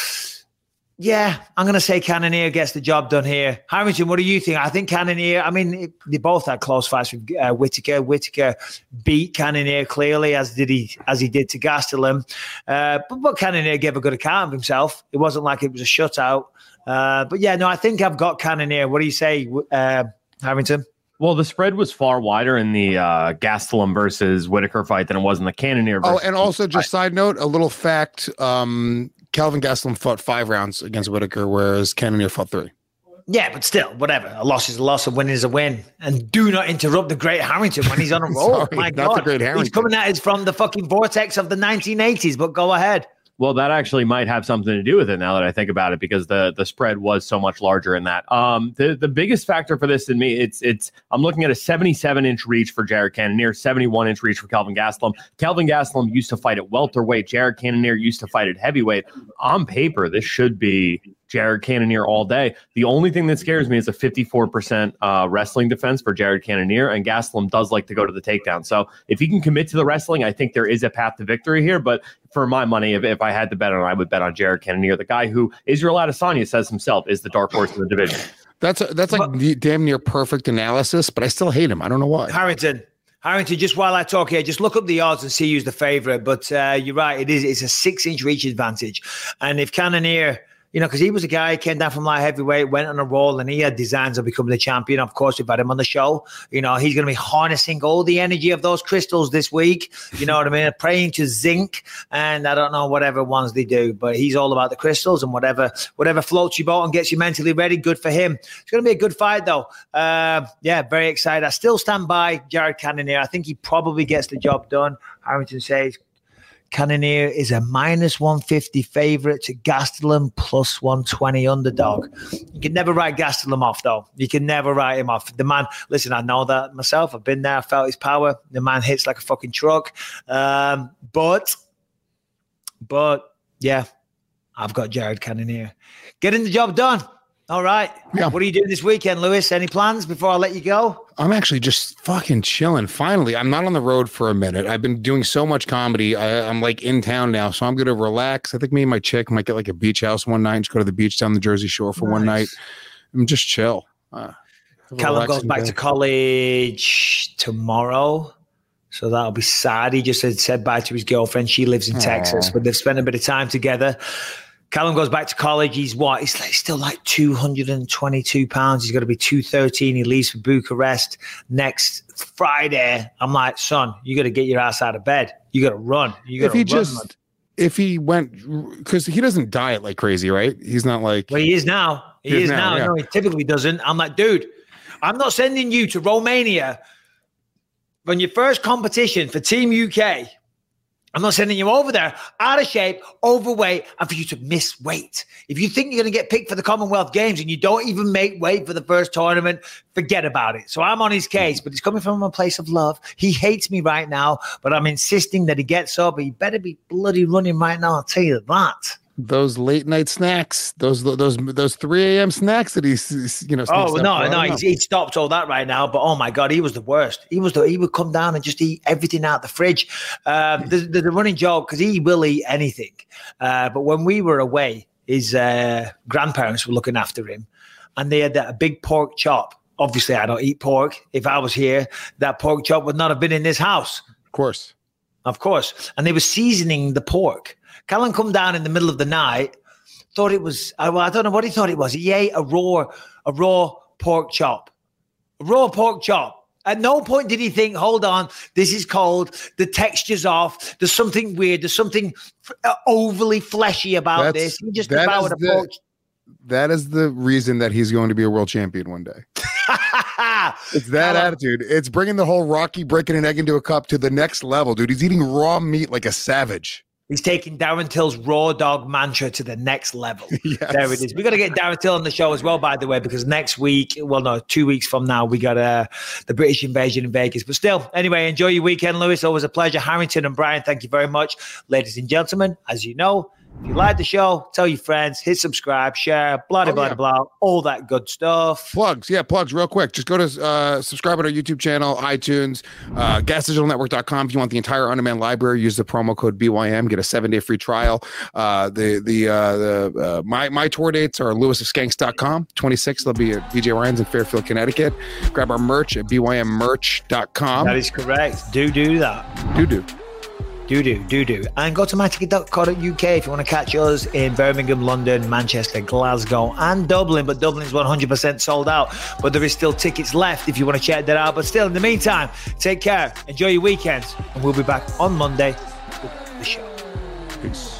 Yeah, I'm going to say Cannonier gets the job done here. Harrington, what do you think? I think Cannonier, they both had close fights with Whitaker. Whitaker beat Cannonier clearly, as he did to Gastelum. But Cannonier gave a good account of himself. It wasn't like it was a shutout. But yeah, no, I think I've got Cannonier. What do you say, Harrington? Well, the spread was far wider in the Gastelum versus Whitaker fight than it was in the Cannonier. Oh, and also just side note, a little fact, Kelvin Gastelum fought 5 rounds against Whitaker, whereas Cannonier fought 3. Yeah, but still, whatever. A loss is a loss, a win is a win. And do not interrupt the great Harrington when he's on a roll. Sorry, my God. The great Harrington. He's coming at us from the fucking vortex of the 1980s, but go ahead. Well, that actually might have something to do with it now that I think about it, because the spread was so much larger in that. The biggest factor for this in me, it's I'm looking at a 77-inch reach for Jared Cannonier, 71-inch reach for Kelvin Gastelum. Kelvin Gastelum used to fight at welterweight. Jared Cannonier used to fight at heavyweight. On paper, this should be Jared Cannonier all day. The only thing that scares me is a 54% wrestling defense for Jared Cannonier, and Gastelum does like to go to the takedown. So if he can commit to the wrestling, I think there is a path to victory here. But for my money, if I had to bet on it, I would bet on Jared Cannonier, the guy who Israel Adesanya says himself is the dark horse in the division. That's like damn near perfect analysis, but I still hate him. I don't know why. Harrington, just while I talk here, just look up the odds and see who's the favorite. But you're right, it's a 6-inch reach advantage. And if Cannonier, because he was a guy who came down from light heavyweight, went on a roll, and he had designs of becoming the champion. Of course, we've had him on the show. He's going to be harnessing all the energy of those crystals this week. You know what I mean? Praying to zinc, and I don't know whatever ones they do, but he's all about the crystals, and whatever floats your boat and gets you mentally ready, good for him. It's going to be a good fight, though. Yeah, very excited. I still stand by Jared Cannonier. I think he probably gets the job done. Harrington says Cannonier is a -150 favorite to Gastelum +120 underdog. You can never write Gastelum off, though. You can never write him off. The man, listen, I know that myself. I've been there. I felt his power. The man hits like a fucking truck. But yeah, I've got Jared Cannonier getting the job done. All right. Yeah. What are you doing this weekend, Lewis? Any plans before I let you go? I'm actually just fucking chilling. Finally, I'm not on the road for a minute. I've been doing so much comedy. I'm like in town now, so I'm going to relax. I think me and my chick might get like a beach house one night and just go to the beach down the Jersey Shore for one night and just chill. Callum goes back to college tomorrow. So that'll be sad. He just said bye to his girlfriend. She lives in Texas, but they've spent a bit of time together. Callum goes back to college. He's what? He's still like 222 pounds. He's got to be 213. He leaves for Bucharest next Friday. I'm like, son, you got to get your ass out of bed. You got to run. If he went, because he doesn't diet like crazy, right? He's not like. Well, he is now. He is now. Yeah. No, he typically doesn't. I'm like, dude, I'm not sending you to Romania on your first competition for Team UK. I'm not sending you over there out of shape, overweight, and for you to miss weight. If you think you're going to get picked for the Commonwealth Games and you don't even make weight for the first tournament, forget about it. So I'm on his case, but he's coming from a place of love. He hates me right now, but I'm insisting that he gets up. He better be bloody running right now. I'll tell you that. those late night snacks, those 3 a.m. snacks that he's Oh no, he stopped all that right now. But oh my God, he was the worst. He would come down and just eat everything out the fridge. There's a running joke because he will eat anything. But when we were away, his grandparents were looking after him, and they had a big pork chop. Obviously, I don't eat pork. If I was here, that pork chop would not have been in this house. Of course. And they were seasoning the pork. Callan come down in the middle of the night, thought it was, I don't know what he thought it was. He ate a raw pork chop. A raw pork chop. At no point did he think, hold on, this is cold, the texture's off, there's something weird, there's something overly fleshy about this. He just devoured a pork chop. That is the reason that he's going to be a world champion one day. It's that attitude. It's bringing the whole Rocky breaking an egg into a cup to the next level, dude. He's eating raw meat like a savage. He's taking Darren Till's raw dog mantra to the next level. Yes. There it is. We got to get Darren Till on the show as well, by the way, because next week, 2 weeks from now, we got the British invasion in Vegas. But still, anyway, enjoy your weekend, Lewis. Always a pleasure. Harrington and Brian, thank you very much. Ladies and gentlemen, as you know, if you like the show, tell your friends, hit subscribe, share, blah, blah, all that good stuff. Plugs real quick. Just go to subscribe on our YouTube channel, iTunes, gasdigitalnetwork.com. If you want the entire on-demand library, use the promo code BYM, get a 7-day free trial. My tour dates are lewisofskanks.com. 26th, they'll be at BJ Ryan's in Fairfield, Connecticut. Grab our merch at bymmerch.com. That is correct. Do that. Do. And go to myticket.co.uk if you want to catch us in Birmingham, London, Manchester, Glasgow, and Dublin. But Dublin is 100% sold out. But there is still tickets left if you want to check that out. But still, in the meantime, take care. Enjoy your weekends. And we'll be back on Monday with the show. Peace.